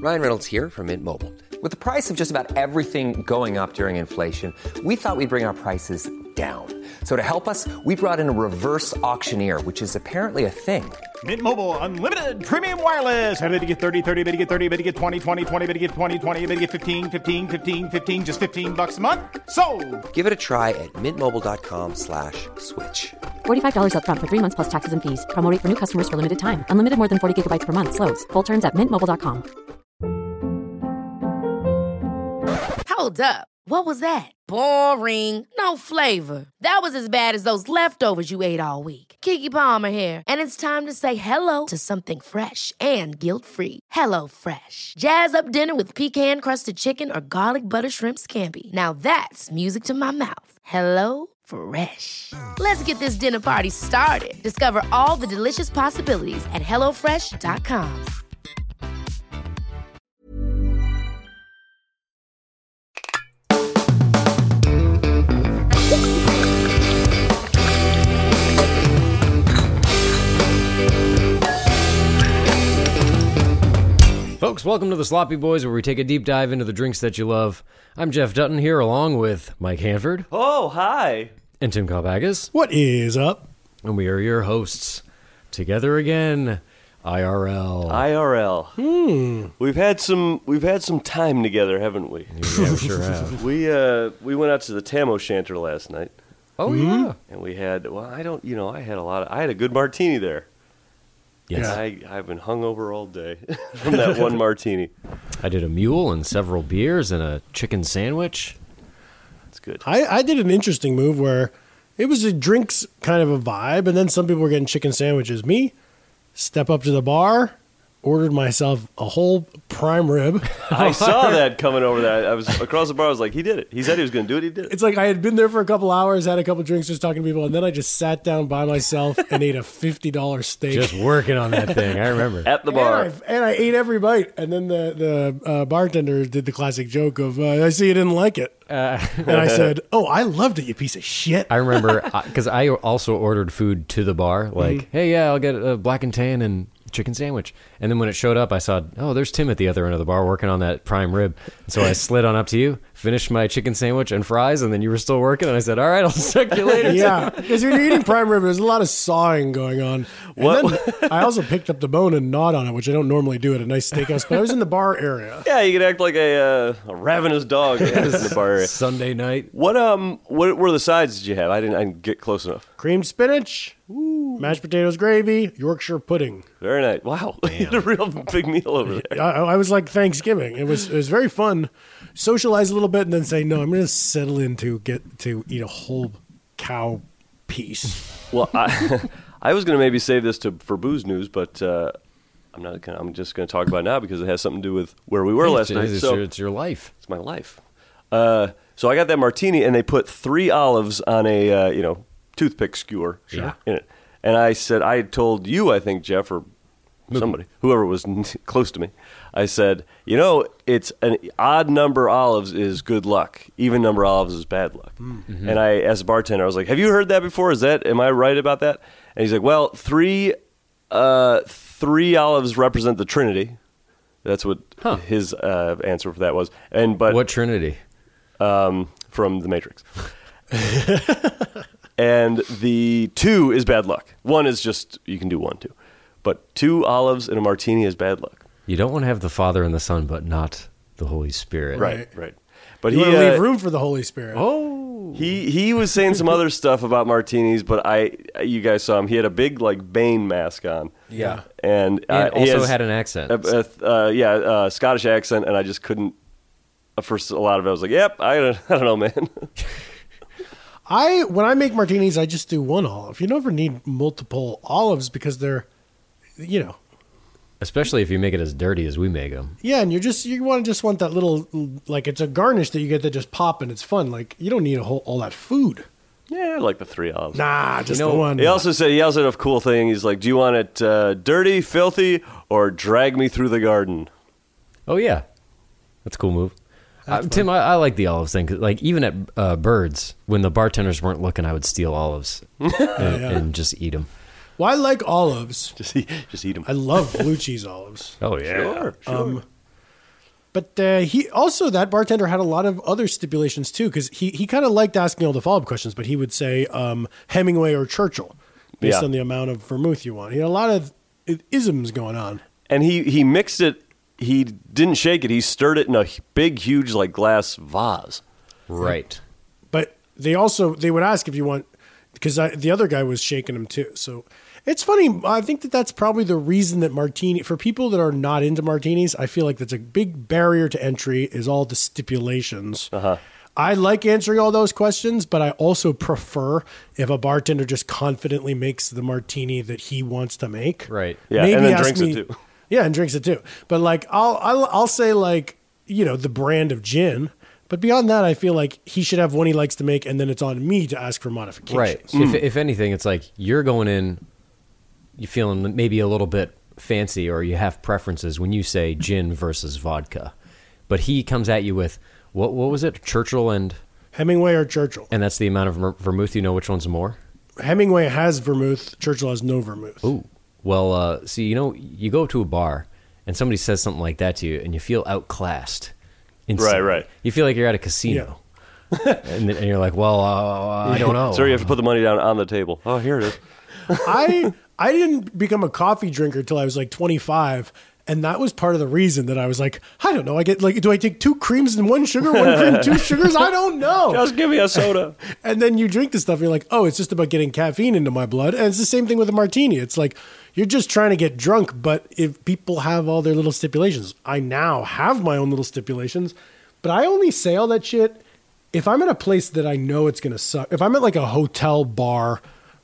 Ryan Reynolds here from Mint Mobile. With the price of just about everything going up during inflation, we thought we'd bring our prices down. So to help us, we brought in a reverse auctioneer, which is apparently a thing. Mint Mobile Unlimited Premium Wireless. How to get 30, 30, bit to get 30, bit to get 20, 20, 20, bit to get 20, 20, bit to get 15, 15, 15, 15, just $15 a month? Sold! Give it a try at mintmobile.com/switch. $45 up front for 3 months plus taxes and fees. Promo rate for new customers for limited time. Unlimited more than 40 gigabytes per month. Slows full terms at mintmobile.com. Hold up. What was that? Boring. No flavor. That was as bad as those leftovers you ate all week. Keke Palmer here, and it's time to say hello to something fresh and guilt-free. Hello Fresh. Jazz up dinner with pecan-crusted chicken or garlic butter shrimp scampi. Now that's music to my mouth. Hello Fresh. Let's get this dinner party started. Discover all the delicious possibilities at hellofresh.com. Folks, welcome to the Sloppy Boys, where we take a deep dive into the drinks that you love. I'm Jeff Dutton here, along with Mike Hanford. Oh, hi. And Tim Kalbagas. What is up? And we are your hosts. Together again, IRL. IRL. We've had some time together, haven't we? Yeah, we sure have. We went out to the Tam O'Shanter last night. Oh, yeah. And we had, I had a good martini there. Yes. I've been hungover all day from that one martini. I did a mule and several beers and a chicken sandwich. That's good. I did an interesting move where it was a drinks kind of a vibe, and then some people were getting chicken sandwiches. Me, step up to the bar, ordered myself a whole prime rib. I saw that coming over there. I was across the bar. I was like, he did it. He said he was going to do it. He did it. It's like I had been there for a couple hours, had a couple drinks, just talking to people, and then I just sat down by myself and ate a $50 steak. Just working on that thing. I remember. At the bar. And I ate every bite. And then the bartender did the classic joke of, I see you didn't like it. And I said, oh, I loved it, you piece of shit. I remember, because I also ordered food to the bar. Like, hey, yeah, I'll get a black and tan and chicken sandwich. And then when it showed up, I saw, oh, there's Tim at the other end of the bar working on that prime rib. And so I slid on up to you, finished my chicken sandwich and fries, and then you were still working. And I said, all right, I'll suck you later. Yeah, because when you're eating prime rib, there's a lot of sawing going on. And then I also picked up the bone and gnawed on it, which I don't normally do at a nice steakhouse, but I was in the bar area. Yeah, you could act like a ravenous dog in the bar area. Sunday night. What were the sides did you have? I didn't get close enough. Creamed spinach, mashed potatoes gravy, Yorkshire pudding. Very nice. Wow, you had a real big meal over there. I was like Thanksgiving. It was very fun. Socialize a little bit and then say, no, I'm going to settle in to get to eat a whole cow piece. Well, I was going to maybe save this for booze news, but I'm not. I'm just going to talk about it now because it has something to do with where we were last night. It's your life. It's my life. So I got that martini, and they put 3 olives on a toothpick skewer in it. And I said, I told you, I think, Jeff, or somebody, whoever was close to me, I said, it's an odd number olives is good luck. Even number olives is bad luck. Mm-hmm. And I, as a bartender, I was like, have you heard that before? Am I right about that? And he's like, well, three olives represent the Trinity. That's what his answer for that was. But what Trinity? From The Matrix. And the 2 is bad luck. 1 is just, you can do 1 too. But 2 olives in a martini is bad luck. You don't want to have the Father and the Son, but not the Holy Spirit. Right. But you want to leave room for the Holy Spirit. Oh. He was saying some other stuff about martinis, but you guys saw him. He had a big, Bane mask on. Yeah. And also had an accent. A Scottish accent, and I just couldn't, for a lot of it, I was like, yep, I don't know, man. When I make martinis, I just do 1 olive. You never need multiple olives because they're, Especially if you make it as dirty as we make them. Yeah, and you want that little, it's a garnish that you get that just pop and it's fun. Like, you don't need all that food. Yeah, I like the 3 olives. Nah, just the 1. He also had a cool thing. He's like, do you want it dirty, filthy, or drag me through the garden? Oh, yeah. That's a cool move. Tim, I like the olives thing. 'Cause, even at Birds, when the bartenders weren't looking, I would steal olives and just eat them. Well, I like olives. Just eat them. I love blue cheese olives. Oh, yeah. Sure. But he also, that bartender had a lot of other stipulations too, because he kind of liked asking all the follow-up questions, but he would say Hemingway or Churchill based on the amount of vermouth you want. He had a lot of isms going on. And he mixed it. He didn't shake it. He stirred it in a big, huge, like glass vase. Right. But they would ask if you want, because the other guy was shaking them too. So it's funny. I think that's probably the reason that martini, for people that are not into martinis, I feel like that's a big barrier to entry is all the stipulations. I like answering all those questions, but I also prefer if a bartender just confidently makes the martini that he wants to make. Right. Yeah, Maybe and then ask drinks me- it too. Yeah, and drinks it too. But like, I'll say like, the brand of gin. But beyond that, I feel like he should have one he likes to make, and then it's on me to ask for modifications. Right. If anything, it's like you're going in, you feeling maybe a little bit fancy, or you have preferences when you say gin versus vodka. But he comes at you with, what was it? Churchill and... Hemingway or Churchill. And that's the amount of vermouth. You know which one's more? Hemingway has vermouth. Churchill has no vermouth. Ooh. Well, see, you go to a bar and somebody says something like that to you and you feel outclassed. Instantly. Right. You feel like you're at a casino. Yeah. and you're like, well, I don't know. So you have to put the money down on the table. Oh, here it is. I didn't become a coffee drinker until I was like 25. And that was part of the reason that I was like, I don't know. I get like, do I take 2 creams and 1 sugar, 1 cream, 2 sugars? I don't know. Just give me a soda. And then you drink the stuff and you're like, oh, it's just about getting caffeine into my blood. And it's the same thing with a martini. It's like, you're just trying to get drunk. But if people have all their little stipulations, I now have my own little stipulations, but I only say all that shit if I'm at a place that I know it's going to suck. If I'm at like a hotel bar,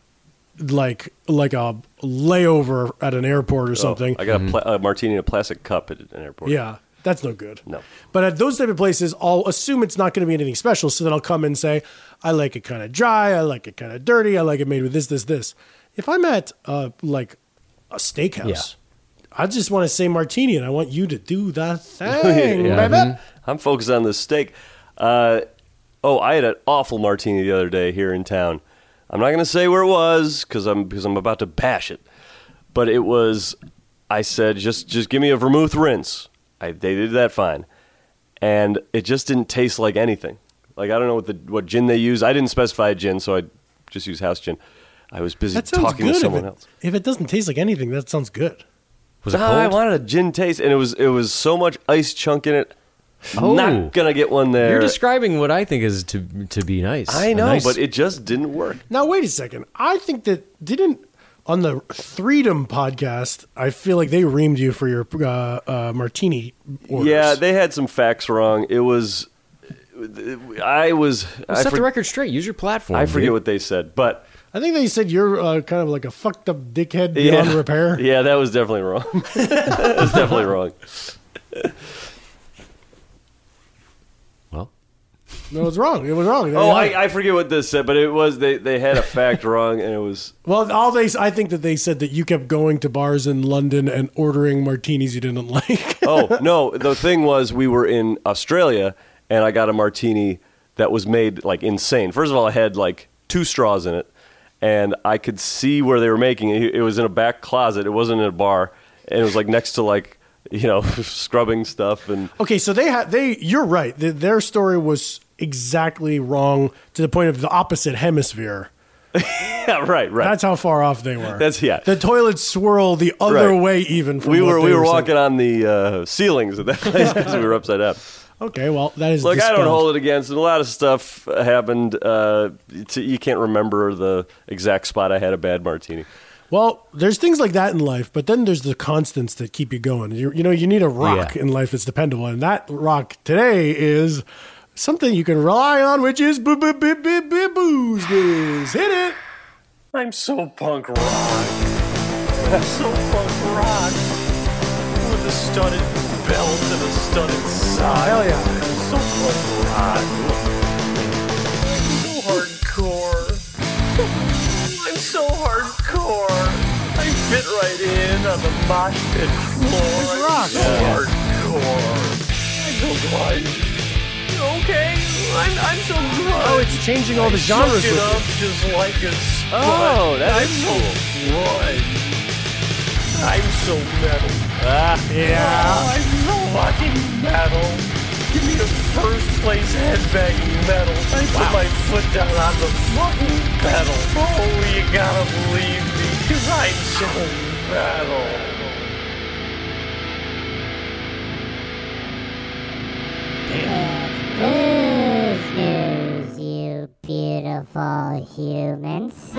like a layover at an airport or something. I got a martini in a plastic cup at an airport. Yeah, that's no good. No. But at those type of places, I'll assume it's not going to be anything special. So then I'll come and say, I like it kind of dry. I like it kind of dirty. I like it made with this. If I'm at like a steakhouse, I just want to say martini, and I want you to do the thing, baby. I'm focused on this steak. I had an awful martini the other day here in town. I'm not going to say where it was because I'm about to bash it. But it was, I said, just give me a vermouth rinse. They did that fine. And it just didn't taste like anything. Like, I don't know what gin they use. I didn't specify a gin, so I just used house gin. I was busy talking to someone else. If it doesn't taste like anything, that sounds good. Was it cold? I wanted a gin taste, and it was so much ice chunk in it. Not gonna get one there. You're describing what I think is to be nice. I know, but it just didn't work. Now, wait a second. I think that on the Freedom podcast, I feel like they reamed you for your martini orders. Yeah, they had some facts wrong. It was... set the record straight. Use your platform. I forget what they said, but... I think they said you're kind of like a fucked up dickhead beyond repair. Yeah, that was definitely wrong. That was definitely wrong. Well, no, it was wrong. It was wrong. I forget what this said, but it was they had a fact wrong, and it was... Well, I think that they said that you kept going to bars in London and ordering martinis you didn't like. Oh, no. The thing was, we were in Australia, and I got a martini that was made, like, insane. First of all, it had, like, 2 straws in it, and I could see where they were making it. It was in a back closet. It wasn't in a bar, and it was, like, next to, like, scrubbing stuff. And okay, so you're right. Their story was exactly wrong to the point of the opposite hemisphere. Yeah, right. That's how far off they were. The toilets swirl the other way even. From we were walking on the ceilings at that place because we were upside down. Okay, well, that is... Look, dispelled. I don't hold it against it. A lot of stuff happened. You can't remember the exact spot I had a bad martini. Well, there's things like that in life, but then there's the constants that keep you going. You need a rock in life that's dependable, and that rock today is something you can rely on, which is booze biz. Hit it! I'm so punk rock. I'm so punk rock. With a studded belt and a studded side. Hell yeah. I'm so punk rock. So hardcore. I'm so hardcore. I fit right in on the mosh pit floor. It's rock. I'm so hardcore. I'm so grunge. Okay, I'm so grunge. Oh, it's changing all the genres Suck it with up you. just like a sponge. Oh, that is I'm so grunge. I'm so metal. Yeah. Oh, I'm so fucking metal. Give me a first place headbanging medal. I put my foot down on the fucking pedal. Oh, you gotta believe me, because I'm so metal. News, you beautiful humans.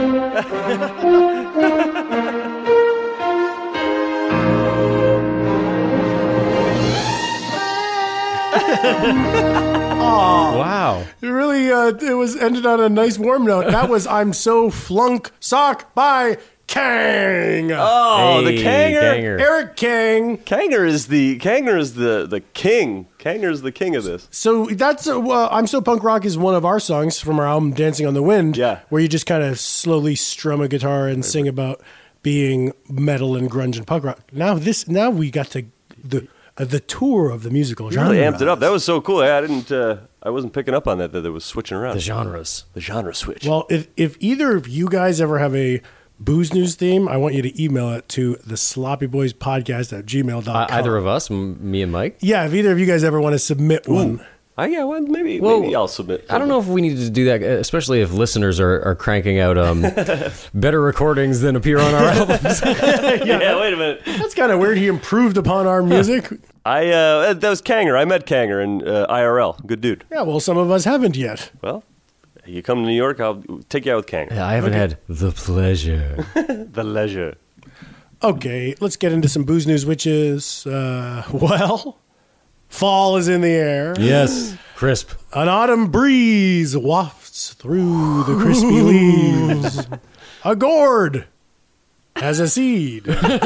Wow. It really, it was ended on a nice warm note. That was "I'm So Flunk Sock" by Kang. Oh, the Hey, Kanger. Eric Kang. Kanger is the king. Kanger's the king of this. So that's "I'm So Punk Rock" is one of our songs from our album "Dancing on the Wind." Yeah. where you just kind of slowly strum a guitar and sing about being metal and grunge and punk rock. Now we got to the tour of the musical You genre. really amped it up. That was so cool. I wasn't picking up on that it was switching around. The genres. The genre switch. Well, if either of you guys ever have a Booze News theme, I want you to email it to the sloppyboyspodcast@gmail.com. Either of us, me and Mike. Yeah, if either of you guys ever want to submit one. Well, maybe I'll submit. I don't know if we need to do that, especially if listeners are cranking out better recordings than appear on our albums. Yeah, wait a minute. That's kind of weird. He improved upon our music. That was Kanger. I met Kanger in IRL. Good dude. Yeah, well, some of us haven't yet. Well, you come to New York, I'll take you out with Kanger. I haven't had the pleasure. The leisure. Okay, let's get into some Booze News, which is, fall is in the air. Yes, crisp. An autumn breeze wafts through the crispy leaves. A gourd has a seed.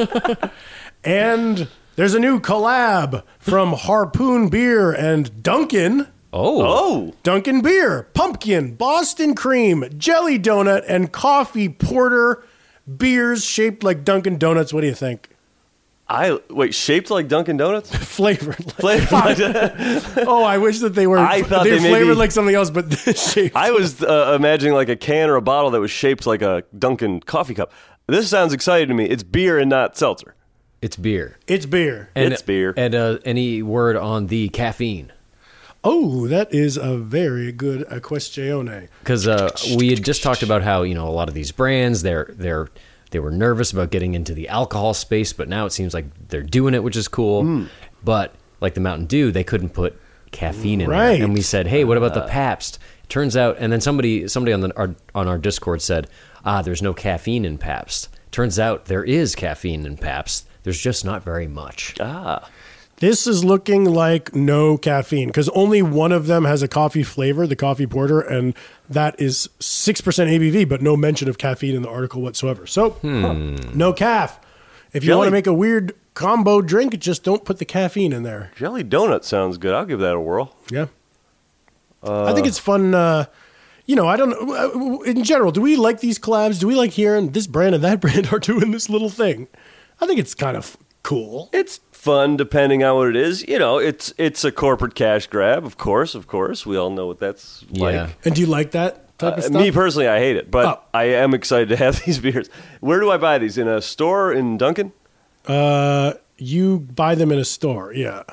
And there's a new collab from Harpoon Beer and Dunkin'. Oh. Dunkin' Beer, pumpkin, Boston cream, jelly donut, and coffee porter beers shaped like Dunkin' Donuts. What do you think? Shaped like Dunkin' Donuts? Flavored. Oh, I wish that they were. I thought they they flavored maybe- like something else, but shaped. I was imagining like a can or a bottle that was shaped like a Dunkin' coffee cup. This sounds exciting to me. It's beer and not seltzer. It's beer. It's beer. It's beer. And any word on the caffeine? Oh, that is a very good questione. Because we had just talked about how a lot of these brands they were nervous about getting into the alcohol space, but now it seems like they're doing it, which is cool. But like the Mountain Dew, they couldn't put caffeine in Right. there, and we said, "Hey, what about the Pabst?" It turns out, and then somebody on our Discord said, "There's no caffeine in Pabst." Turns out there is caffeine in Pabst. There's just not very much. This is looking like no caffeine because only one of them has a coffee flavor, the coffee porter, and that is 6% ABV, but no mention of caffeine in the article whatsoever. So, no calf. If you Jelly- want to make a weird combo drink, just don't put the caffeine in there. Jelly donut sounds good. I'll give that a whirl. Yeah. I think it's fun. I don't know. In general, do we like these collabs? Do we like hearing this brand and that brand are doing this little thing? I think it's kind of cool. It's fun depending on what it is. It's a corporate cash grab, of course. We all know what that's Yeah. like. And do you like that type of stuff? Me personally, I hate it, but Oh. I am excited to have these beers. Where do I buy these? In a store in Dunkin'? You buy them in a store, yeah.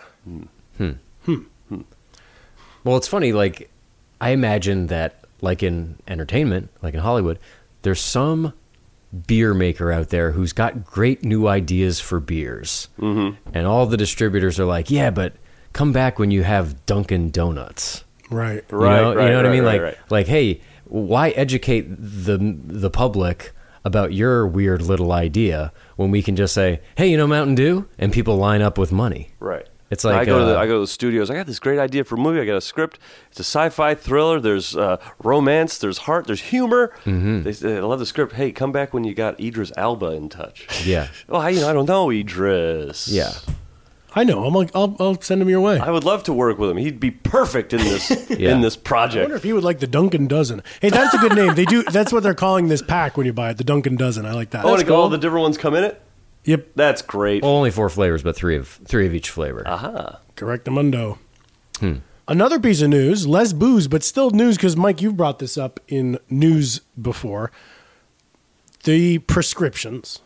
Well, it's funny. Like, I imagine that, like in entertainment, like in Hollywood, there's some beer maker out there who's got great new ideas for beers, and all the distributors are like, "Yeah, but come back when you have Dunkin' Donuts." Right. You know what I mean? Right. Like, hey, why educate the public about your weird little idea when we can just say, "Hey, Mountain Dew," and people line up with money. Right. It's like I go to the studios. I got this great idea for a movie. I got a script. It's a sci-fi thriller. There's romance. There's heart. There's humor. They love the script. Hey, come back when you got Idris Elba in touch. Yeah. Oh, I don't know Idris. Yeah. I know. I'll send him your way. I would love to work with him. He'd be perfect in this in this I project. wonder if he would like the Dunkin' Dozen. Hey, that's a good name. They do. That's what they're calling this pack when you buy it. The Dunkin' Dozen. I like that. Oh, and all the different ones come in it. Yep. That's great. Well, only 4 flavors, but three of each flavor. Correctamundo. Another piece of news, less booze, but still news, because, Mike, you've brought this up in news before. The prescriptions.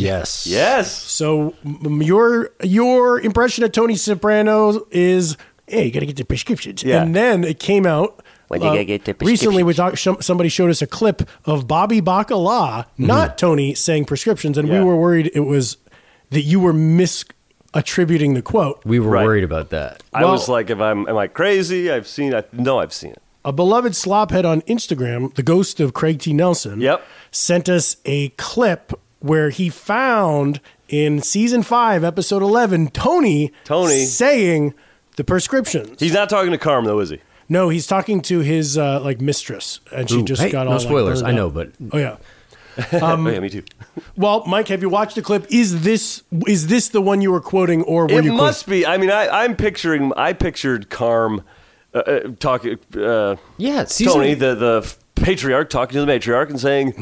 Yes. Yes. So your impression of Tony Soprano is hey, you got to get the prescriptions. Yeah. And then it came out. When you gotta get the Recently, somebody showed us a clip of Bobby Bacala, not Tony, saying prescriptions, and we were worried it was that you were misattributing the quote. We were worried about that. I was like, am I crazy? I've seen it. A beloved slophead on Instagram, the ghost of Craig T. Nelson, Yep. sent us a clip where he found in season 5, episode 11, Tony saying the prescriptions. He's not talking to Carm, though, is he? No, he's talking to his mistress, and she just got all no spoilers. burned I know, up. but Oh yeah. Oh, yeah, me too. Well, Mike, have you watched the clip? Is this the one you were quoting, or were It you? must be. I mean, I pictured Carm talking. Tony, the patriarch, talking to the matriarch and saying,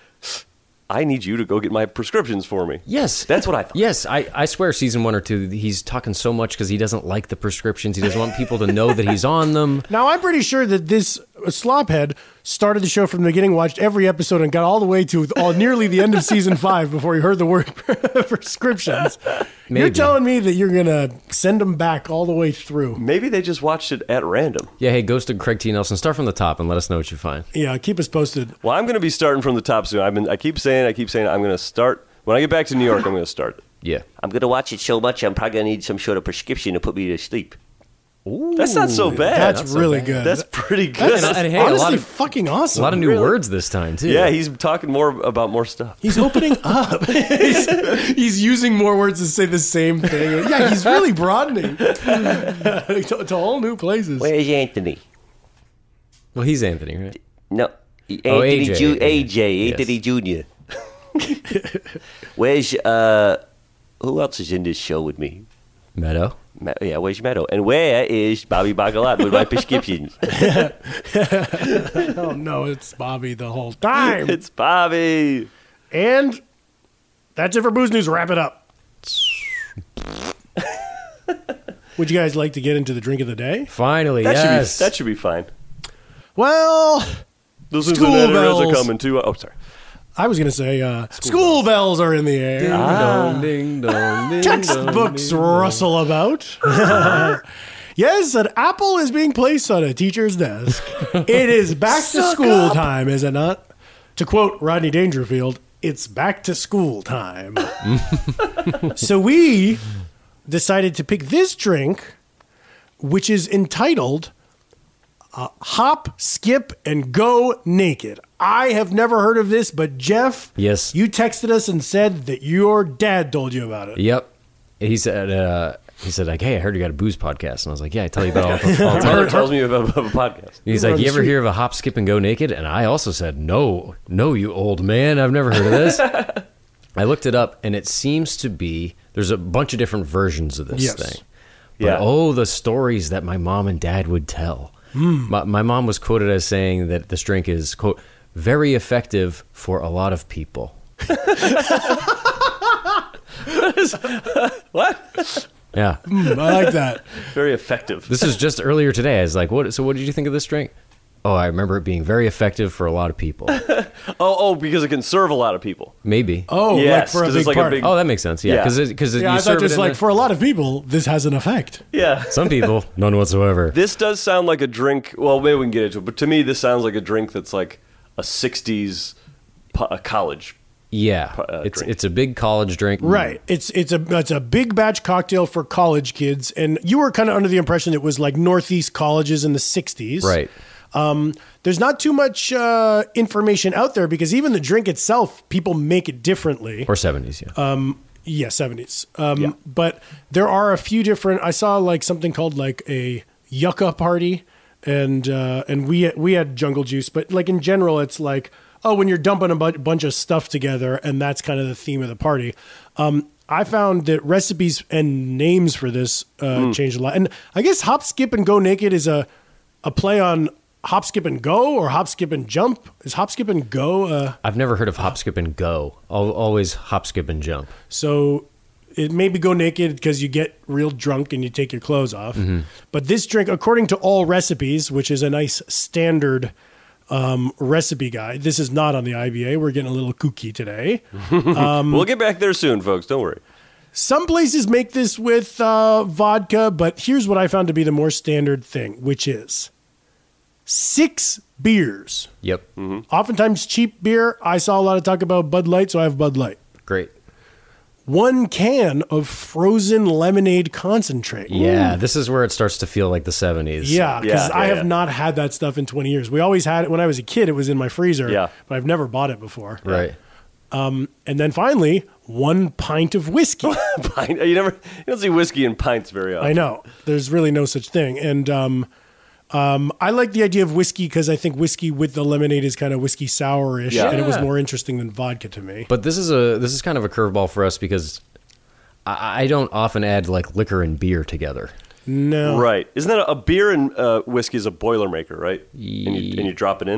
I need you to go get my prescriptions for me. yes, That's what I thought. Yes, I swear, season 1 or 2, he's talking so much because he doesn't like the prescriptions. He doesn't want people to know that he's on them. Now, I'm pretty sure that this slophead started the show from the beginning, watched every episode, and got all the way to nearly the end of season 5 before he heard the word prescriptions. You're Maybe. telling me that you're going to send them back all the way through. Maybe they just watched it at random. Yeah, hey, Ghost of Craig T. Nelson, start from the top and let us know what you find. Yeah, keep us posted. Well, I'm going to be starting from the top soon. I keep saying I'm going to start. When I get back to New York, I'm going to start. Yeah. I'm going to watch it so much, I'm probably going to need some sort of prescription to put me to sleep. That's not so bad. That's really good. That's pretty good. And hey, honestly a lot of fucking awesome. a lot of new words this time too. Yeah, he's talking about more stuff. He's opening up. he's using more words to say the same thing. Yeah, he's really broadening to all new places. Where's Anthony? Well, he's Anthony, right? No. Oh, Anthony AJ. AJ, Yes. Anthony Jr. Where's, who else is in this show with me? Meadow. Where's Meadow? And where is Bobby Bacala with my prescriptions? Oh no, it's Bobby the whole time. It's Bobby. And that's it for Booze News. Wrap it up. Would you guys like to get into the drink of the day? Finally, That yes. should be fine. Well, Those School Cincinnati Reds bells. are coming too. Oh, sorry. I was going to say school bells are in the air. Ding dong, ding dong, ding Textbooks dong, ding dong. rustle about. Yes, an apple is being placed on a teacher's desk. It is back to school time, is it not? To quote Rodney Dangerfield, it's back to school time. So we decided to pick this drink, which is entitled Hop, Skip, and Go Naked. I have never heard of this, but Jeff, Yes. you texted us and said that your dad told you about it. Yep. He said, like, hey, I heard you got a booze podcast. And I was like, yeah, I tell you about all the time. Tyler tells me about a podcast. He's We're like, on you the ever street. hear of a hop, skip, and go naked? And I also said, no, you old man. I've never heard of this. I looked it up, and it seems to be, there's a bunch of different versions of this Yes. thing. But, Yeah. the stories that my mom and dad would tell. My mom was quoted as saying that this drink is, quote, very effective for a lot of people. What? Yeah. I like that. Very effective. This is just earlier today. I was like, what? So what did you think of this drink? Oh, I remember it being very effective for a lot of people. Because it can serve a lot of people. Maybe. Oh, Yes, like for a 'cause big it's like a party. big- Oh, that makes sense. Yeah, Yeah. because Yeah, you I serve thought it just in like the- for a lot of people, this has an effect. Yeah. some people, none whatsoever. This does sound like a drink. Well, maybe we can get into it. But to me, this sounds like a drink that's like a 60s college. Yeah, drink. it's a big college drink. Right. It's a big batch cocktail for college kids, and you were kind of under the impression it was like Northeast colleges in the 60s. Right. There's not too much information out there because even the drink itself, people make it differently. Or 70s. Yeah. Yeah, 70s. But there are a few different. I saw like something called like a yucca party, and we had jungle juice. But like in general, it's like, oh, when you're dumping a bunch of stuff together, and that's kind of the theme of the party. I found that recipes and names for this changed a lot. And I guess Hop, Skip, and Go Naked is a play on Hop, Skip, and Go, or Hop, Skip, and Jump. Is Hop, Skip, and Go? I've never heard of hop, skip, and go. Always hop, skip, and jump. So it may be Go Naked because you get real drunk and you take your clothes off. But this drink, according to All Recipes, which is a nice standard recipe guide, this is not on the IBA. We're getting a little kooky today. We'll get back there soon, folks. Don't worry. Some places make this with vodka, but here's what I found to be the more standard thing, which is 6 beers. Yep. Oftentimes cheap beer. I saw a lot of talk about Bud Light, so I have Bud Light. Great. 1 can of frozen lemonade concentrate. Yeah, this is where it starts to feel like the 70s. Yeah, because I have yeah. not had that stuff in 20 years. We always had it when I was a kid. It was in my freezer, Yeah. but I've never bought it before. Right. And then finally, 1 pint of whiskey. Pint. You don't see whiskey in pints very often. I know. There's really no such thing. And I like the idea of whiskey because I think whiskey with the lemonade is kind of whiskey sour-ish, Yeah. and it was Yeah. more interesting than vodka to me. But this is kind of a curveball for us because I don't often add like liquor and beer together. No. Right. Isn't that a beer and whiskey is a Boilermaker, right? And you drop it in?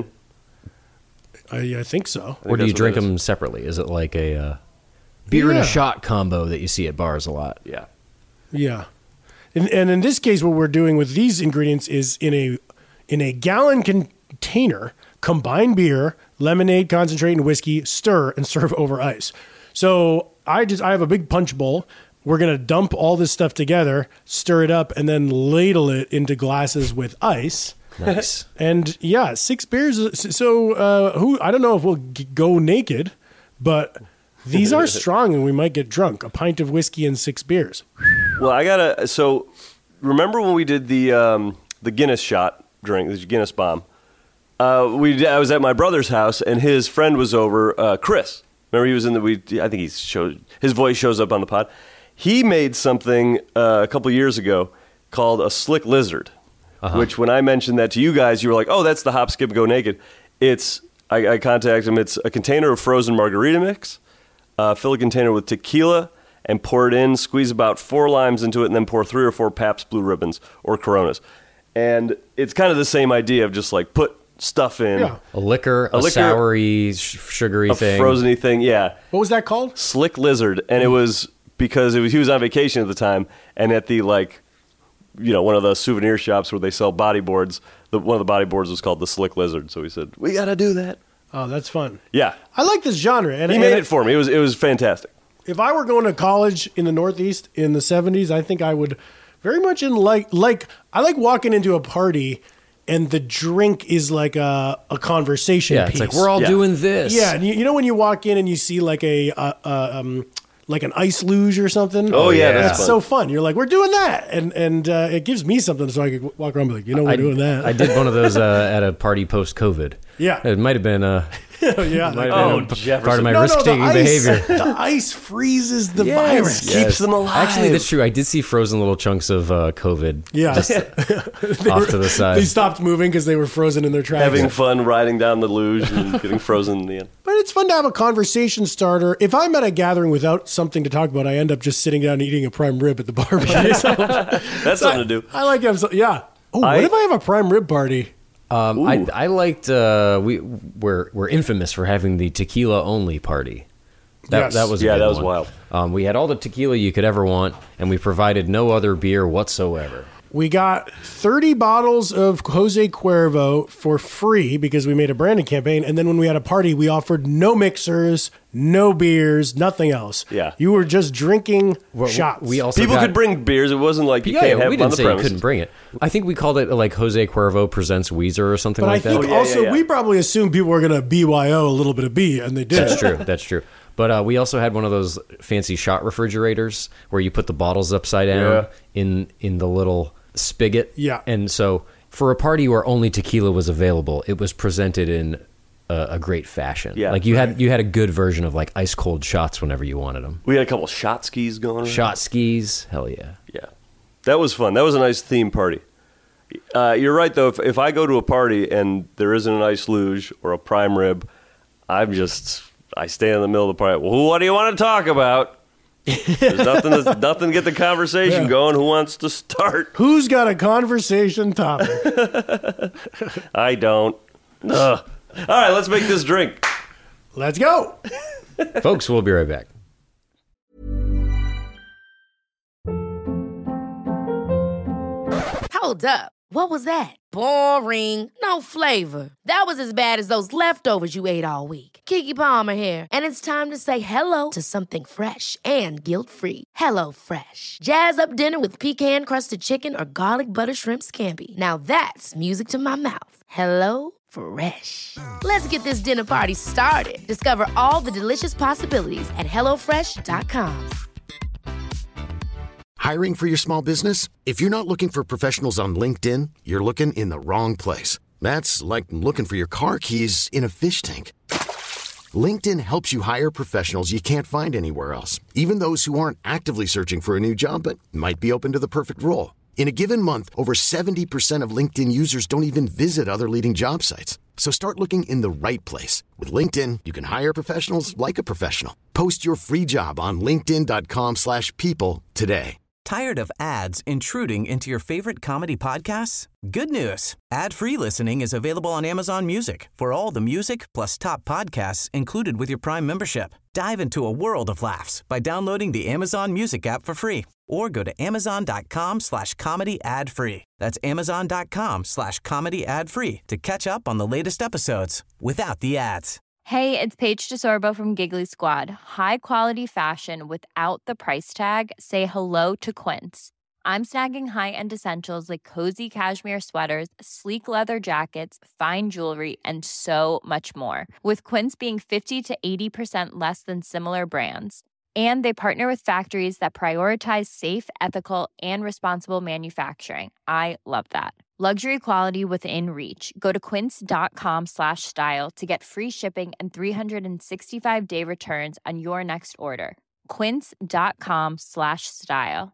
I think so. Or do you that's what drink it is. them separately? Is it like a beer and Yeah. a shot combo that you see at bars a lot? Yeah. Yeah. And in this case, what we're doing with these ingredients is in a gallon container, combine beer, lemonade, concentrate, and whiskey, stir, and serve over ice. So I have a big punch bowl. We're going to dump all this stuff together, stir it up, and then ladle it into glasses with ice. Nice. And yeah, 6 beers. So who I don't know if we'll go naked, but these are strong and we might get drunk. A pint of whiskey and 6 beers. Well, so remember when we did the Guinness shot drink, the Guinness bomb? I was at my brother's house and his friend was over, Chris. Remember he was I think his voice shows up on the pod. He made something a couple years ago called a Slick Lizard, which when I mentioned that to you guys, you were like, oh, that's the Hop, Skip, Go Naked. I contacted him. It's a container of frozen margarita mix. Fill a container with tequila and pour it in. Squeeze about 4 limes into it and then pour 3 or 4 Pabst Blue Ribbons or Coronas. And it's kind of the same idea of just like put stuff in. Yeah. A liquor, a soury, sugary a thing. frozen-y thing, yeah. What was that called? Slick Lizard. And it was because he was on vacation at the time and at the one of the souvenir shops where they sell bodyboards, one of the bodyboards was called the Slick Lizard. So he said, we got to do that. Oh, that's fun. Yeah. I like this genre. And He made it for me. It was fantastic. If I were going to college in the Northeast in the 70s, I think I would very much I like walking into a party and the drink is like a conversation Yeah, piece. it's like we're all doing this. Yeah, and you know when you walk in and you see like like an ice luge or something? Oh, yeah, that's It's fun. so fun. You're like, we're doing that. And it gives me something so I could walk around and be like, we're doing that. I did one of those at a party post-COVID. Yeah. It might have been yeah. might have Oh, been Jefferson. part of my No, risk-taking the ice- behavior. The ice freezes the Yes. virus. Keeps them alive. Actually, that's true. I did see frozen little chunks of COVID Yeah. off to the side. They stopped moving because they were frozen in their tracks. Having fun riding down the luge and getting frozen in the end. But it's fun to have a conversation starter. If I'm at a gathering without something to talk about, I end up just sitting down and eating a prime rib at the bar by myself. That's something to do. I like to have yeah. Oh, what if I have a prime rib party? I liked we're infamous for having the tequila only party. Yes. That was a Yeah, good that was one. wild. We had all the tequila you could ever want, and we provided no other beer whatsoever. We got 30 bottles of Jose Cuervo for free because we made a branding campaign. And then when we had a party, we offered no mixers, no beers, nothing else. Yeah. You were just drinking shots. We also People got- could bring beers. It wasn't like you Yeah, can't have we them on didn't the say you premise. couldn't bring it. I think we called it like Jose Cuervo presents Weezer or something But like I think that. also yeah. we probably assumed people were going to BYO a little bit of B, and they did. That's true. That's true. But we also had one of those fancy shot refrigerators where you put the bottles upside down in the little spigot. Yeah. And so for a party where only tequila was available, it was presented in a great fashion. Yeah. Like you had a good version of like ice cold shots whenever you wanted them. We had a couple shot skis going on. Shot skis, hell yeah. Yeah. That was fun. That was a nice theme party. You're right, though. If I go to a party and there isn't an ice luge or a prime rib, I stay in the middle of the party. Well, what do you want to talk about? There's nothing to get the conversation going. Who wants to start? Who's got a conversation topic? I don't. Ugh. All right, let's make this drink. Let's go. Folks, we'll be right back. Hold up. What was that? Boring. No flavor. That was as bad as those leftovers you ate all week. Keke Palmer here, and it's time to say hello to something fresh and guilt-free. Hello Fresh. Jazz up dinner with pecan-crusted chicken or garlic butter shrimp scampi. Now that's music to my mouth. Hello Fresh. Let's get this dinner party started. Discover all the delicious possibilities at hellofresh.com. Hiring for your small business? If you're not looking for professionals on LinkedIn, you're looking in the wrong place. That's like looking for your car keys in a fish tank. LinkedIn helps you hire professionals you can't find anywhere else, even those who aren't actively searching for a new job but might be open to the perfect role. In a given month, over 70% of LinkedIn users don't even visit other leading job sites. So start looking in the right place. With LinkedIn, you can hire professionals like a professional. Post your free job on linkedin.com/people today. Tired of ads intruding into your favorite comedy podcasts? Good news. Ad-free listening is available on Amazon Music for all the music plus top podcasts included with your Prime membership. Dive into a world of laughs by downloading the Amazon Music app for free or go to amazon.com/comedy ad-free. That's amazon.com/comedy ad-free to catch up on the latest episodes without the ads. Hey, it's Paige DeSorbo from Giggly Squad. High quality fashion without the price tag. Say hello to Quince. I'm snagging high-end essentials like cozy cashmere sweaters, sleek leather jackets, fine jewelry, and so much more. With Quince being 50 to 80% less than similar brands. And they partner with factories that prioritize safe, ethical, and responsible manufacturing. I love that. Luxury quality within reach. Go to quince.com/style to get free shipping and 365-day returns on your next order. Quince.com/style.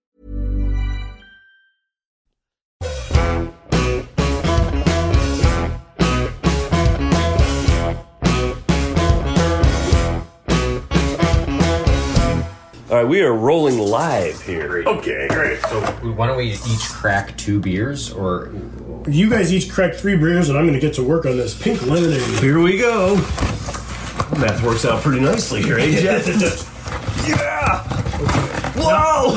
All right, we are rolling live here. Okay, great. So why don't we each crack 2 beers, or You guys each crack 3 beers, and I'm going to get to work on this pink lemonade. Here we go. Math works out pretty nicely here, eh, Jeff? Yeah! Whoa!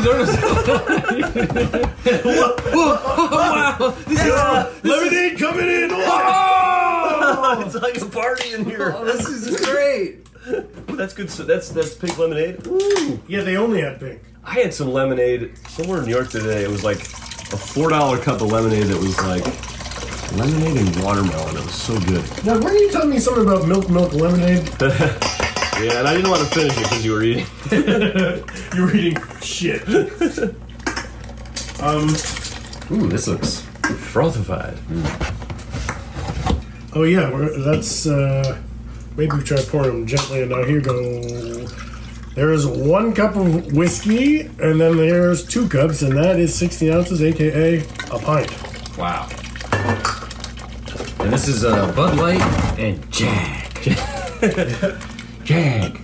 Wow! Lemonade coming in! Oh! It's like a party in here. Oh, this is great. That's good. So that's pink lemonade. Ooh. Yeah, they only had pink. I had some lemonade somewhere in New York today. It was like a $4 cup of lemonade that was like lemonade and watermelon. It was so good. Now, weren't you telling me something about milk lemonade? Yeah, and I didn't want to finish it because you were eating. You were eating shit. Ooh, this looks frothified. Oh yeah, that's maybe we try pouring them gently. And now here go. There is 1 cup of whiskey, and then there's 2 cups, and that is 16 ounces, aka a pint. Wow. And this is Bud Light and Jag. Jag.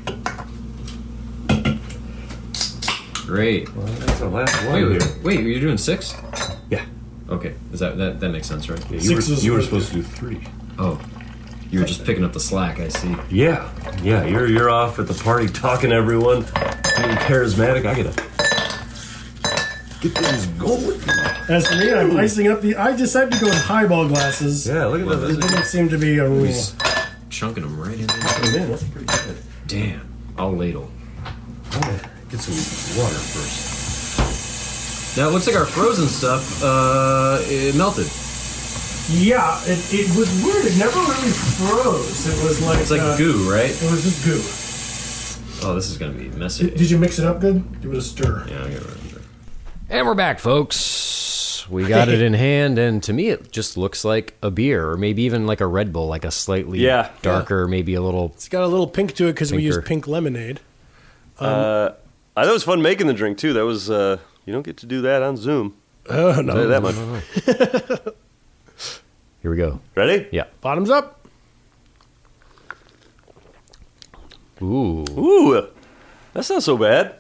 Great. Well, that's the last one. Wait, you're doing 6? Yeah. Okay. Is that makes sense, right? Yeah, Six you were supposed to do 3. Oh. You were just picking up the slack, I see. Yeah. You're off at the party talking to everyone, being charismatic. I gotta get things going. As for me, I'm icing up I decided to go with highball glasses. Yeah, look at that. It doesn't seem to be a rule. He's chunking them right in there. Oh man, that's pretty good. Damn. I'll ladle. I'm gonna get some water first. Now, it looks like our frozen stuff, it melted. Yeah, it was weird. It never really froze. It was like... It's like goo, right? It was just goo. Oh, this is going to be messy. Did you mix it up good? Give it a stir. Yeah, I'll get rid of it. And we're back, folks. We got it in hand, and to me, it just looks like a beer, or maybe even like a Red Bull, like a slightly darker, maybe a little... It's got a little pink to it because we used pink lemonade. I thought it was fun making the drink, too. That was... you don't get to do that on Zoom. Oh, no. I'll tell you that much. No. Here we go. Ready? Yeah. Bottoms up. Ooh. That's not so bad.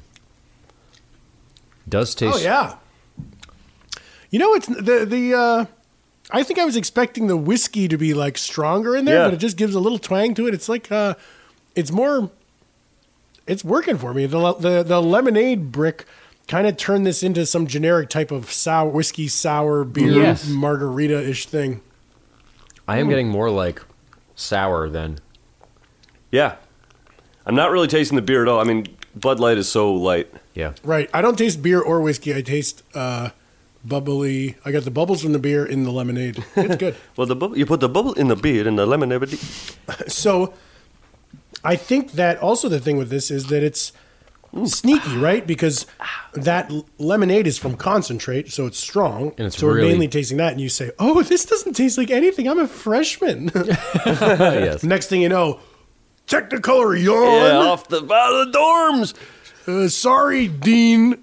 Does taste... Oh, yeah. You know, it's the I think I was expecting the whiskey to be, like, stronger in there, but it just gives a little twang to it. It's like, it's more... It's working for me. The lemonade brick kind of turn this into some generic type of whiskey sour beer, margarita-ish thing. I am getting more like sour than. Yeah. I'm not really tasting the beer at all. I mean, Bud Light is so light. Yeah. Right. I don't taste beer or whiskey. I taste bubbly. I got the bubbles from the beer in the lemonade. It's good. Well, you put the bubble in the beer and the lemonade. So I think that also the thing with this is that it's sneaky, right? Because that lemonade is from concentrate, so it's strong. And it's so we're really- mainly tasting that, and you say, oh, this doesn't taste like anything. I'm a freshman. Yes. Next thing you know, Technicolor yawn. Yeah, out of the dorms. Sorry, Dean.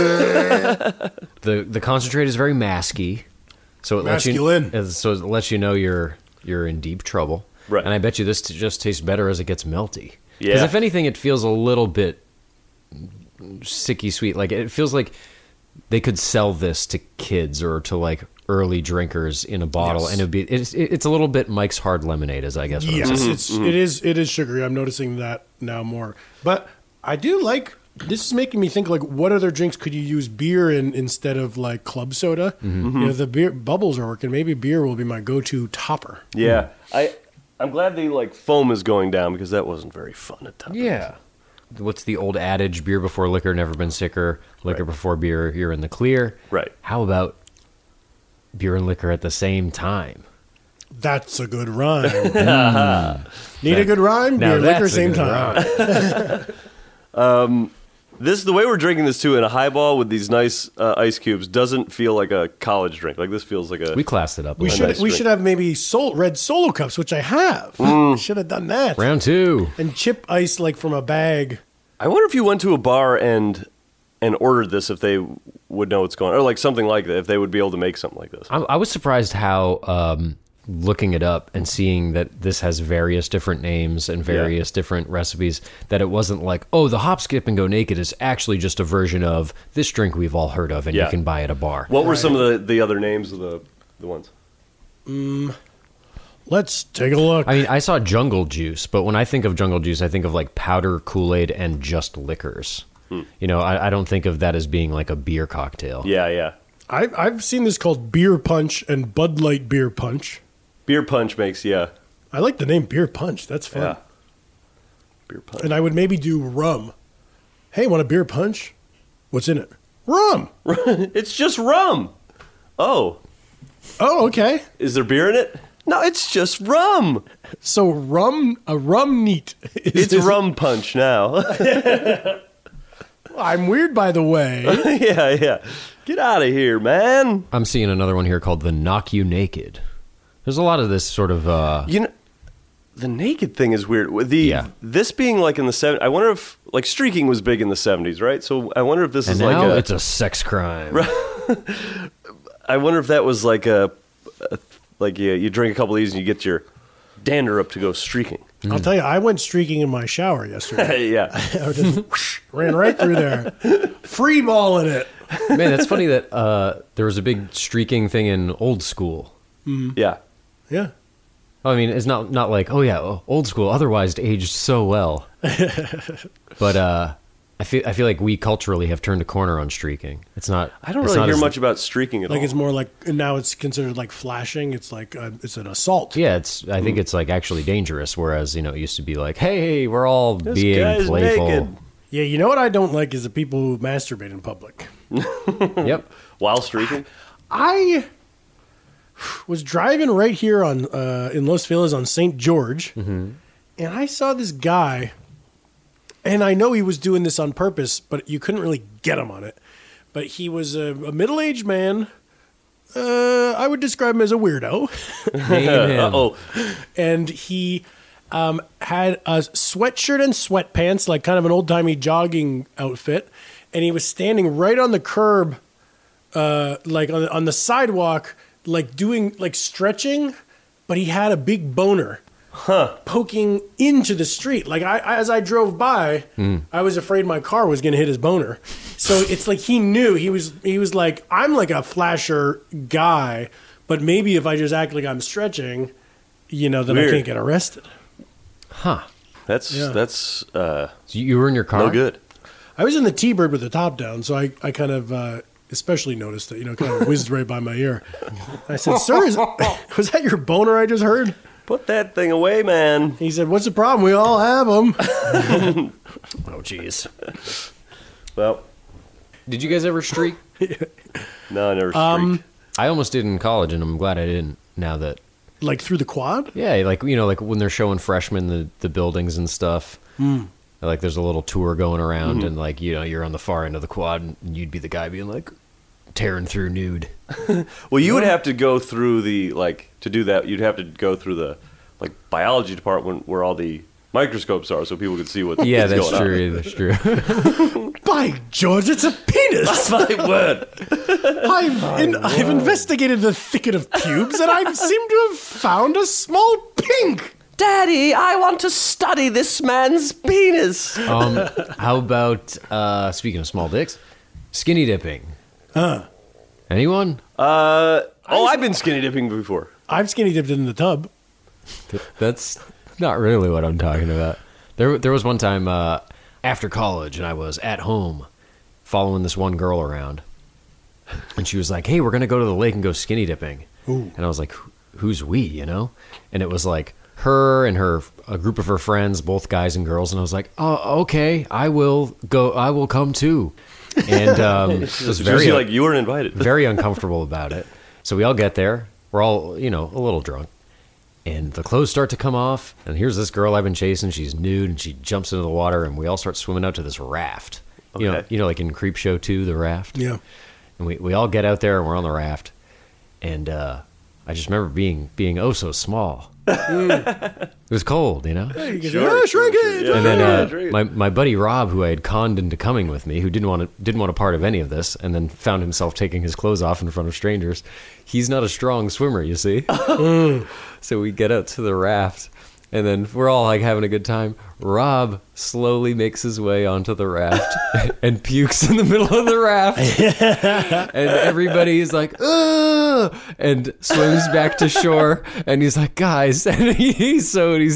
The concentrate is very masky, so it Masculine. it lets you know you're in deep trouble. Right. And I bet you this just tastes better as it gets melty. Because Yeah. if anything, it feels a little bit sicky sweet. Like it feels like they could sell this to kids or to like early drinkers in a bottle, Yes. and it's a little bit Mike's Hard Lemonade, as I guess. What I'm Yes, saying. it is sugary. I'm noticing that now more. But I do like this is making me think like what other drinks could you use beer in instead of like club soda? You know, the beer bubbles are working. Maybe beer will be my go-to topper. Yeah. I'm glad the like foam is going down because that wasn't very fun at times. Yeah. What's the old adage? Beer before liquor, never been sicker. Liquor before beer, you're in the clear. Right. How about beer and liquor at the same time? That's a good rhyme. Need a good rhyme? Now Beer, liquor, that's a same good time. This the way we're drinking this too in a highball with these nice ice cubes doesn't feel like a college drink. Like this feels like a. We classed it up. We nice drink. should have maybe red Solo cups, which I have. Should have done that. Round two. And chip ice like from a bag. I wonder if you went to a bar and ordered this, if they would know what's going on, or like something like that, if they would be able to make something like this. I was surprised how looking it up and seeing that this has various different names and various different recipes, that it wasn't like, oh, the Hop, Skip, and Go Naked is actually just a version of this drink we've all heard of and you can buy at a bar. What were some of the other names of the ones? Let's take a look. I mean, I saw Jungle Juice, but when I think of Jungle Juice, I think of like powder Kool-Aid and just liquors. You know, I don't think of that as being like a beer cocktail. Yeah. I've seen this called Beer Punch and Bud Light Beer Punch. Beer Punch makes, I like the name Beer Punch. That's fun. Yeah. Beer Punch. And I would maybe do rum. Hey, want a beer punch? What's in it? Rum. It's just rum. Oh, okay. Is there beer in it? No, it's just rum. So a rum neat. It's rum punch now. I'm weird, by the way. Yeah. Get out of here, man. I'm seeing another one here called the Knock You Naked. There's a lot of this sort of... You know, the naked thing is weird. This being like in the 70s, I wonder if, like, streaking was big in the 70s, right? So I wonder if this is now like it's a sex crime. I wonder if that was like you drink a couple of these and you get your dander up to go streaking. I'll tell you, I went streaking in my shower yesterday. Yeah. I just ran right through there. Free balling it. Man, it's funny that there was a big streaking thing in old school. Yeah. Yeah. I mean, it's not like, oh yeah, old school, otherwise aged so well. But I feel like we culturally have turned a corner on streaking. It's not. I don't really hear much about streaking at all. Like it's more like now it's considered like flashing. It's like it's an assault. Yeah, I think it's like actually dangerous. Whereas it used to be like, hey, we're all being guy's playful. naked. Yeah, you know what I don't like is the people who masturbate in public. Yep. While streaking. I was driving right here on in Los Feliz on St. George, and I saw this guy, and I know he was doing this on purpose, but you couldn't really get him on it. But he was a middle-aged man. I would describe him as a weirdo. Uh-oh. And he had a sweatshirt and sweatpants, like kind of an old-timey jogging outfit, and he was standing right on the curb, like on the sidewalk, like doing like stretching, but he had a big boner poking into the street. Like as I drove by, I was afraid my car was going to hit his boner. So it's like he knew he was like, I'm like a flasher guy, but maybe if I just act like I'm stretching, then Weird. I can't get arrested. Huh. That's So you were in your car? no good. I was in the T-Bird with the top down, so I kind of especially noticed it, kind of whizzed right by my ear. I said, sir, was that your boner I just heard? Put that thing away, man. He said, what's the problem? We all have them. Oh, jeez. Well, did you guys ever streak? No, I never streaked. I almost did in college, and I'm glad I didn't. Now that, like through the quad? Yeah, like like when they're showing freshmen the buildings and stuff. Like there's a little tour going around, and like you're on the far end of the quad, and you'd be the guy being like tearing through nude. Well, you would have to go through to do that. You'd have to go through the biology department where all the microscopes are, so people could see what. Yeah, that's going true. On. That's true. By George, it's a penis. That's my word. I've investigated the thicket of pubes, and I seem to have found a small pink. Daddy, I want to study this man's penis. How about speaking of small dicks, skinny dipping? Anyone? I've been skinny dipping before. I've skinny dipped in the tub. That's not really what I'm talking about. There was one time after college, and I was at home following this one girl around, and she was like, "Hey, we're gonna go to the lake and go skinny dipping." Ooh. And I was like, "Who's we?" And it was like her and a group of her friends, both guys and girls, and I was like, "Oh, okay, I will go. I will come too." And it was very like you weren't invited. Very uncomfortable about it. So we all get there. We're all a little drunk, and the clothes start to come off. And here's this girl I've been chasing. She's nude, and she jumps into the water, and we all start swimming out to this raft. Okay. Like in Creepshow 2, the raft. Yeah. And we all get out there, and we're on the raft, and I just remember being oh so small. It was cold, Sure. Shrink it. And then my buddy Rob, who I had conned into coming with me, who didn't want a part of any of this, and then found himself taking his clothes off in front of strangers. He's not a strong swimmer, you see. So we get out to the raft, and then we're all having a good time. Rob slowly makes his way onto the raft and pukes in the middle of the raft. And everybody's like, ugh, and swims back to shore. And he's like, guys, and he's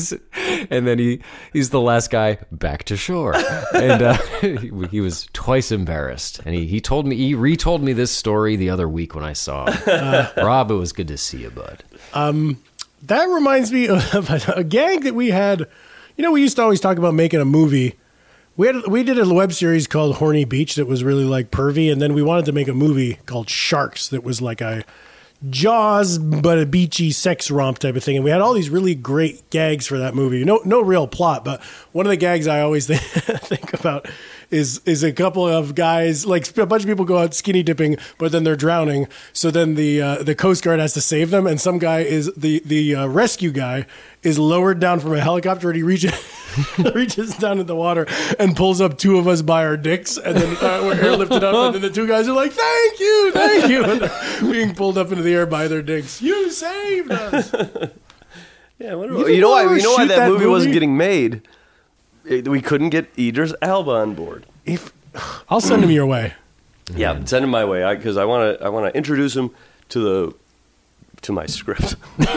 the last guy back to shore. And he was twice embarrassed. And he retold me this story the other week when I saw him. Rob, it was good to see you, bud. That reminds me of a gag that we had. We used to always talk about making a movie. We did a web series called Horny Beach that was really pervy, and then we wanted to make a movie called Sharks that was like a Jaws but a beachy sex romp type of thing. And we had all these really great gags for that movie. No real plot, but one of the gags I always think about is a couple of guys, a bunch of people go out skinny dipping, but then they're drowning. So then the Coast Guard has to save them, and some guy is the rescue guy is lowered down from a helicopter, and he reaches down in the water and pulls up two of us by our dicks, and then we're airlifted up, and then the two guys are like, thank you, and they're being pulled up into the air by their dicks. You saved us. Yeah, you know why that movie wasn't getting made? We couldn't get Idris Elba on board. I'll send him your way. Yeah, send him my way because I want to introduce him to my script.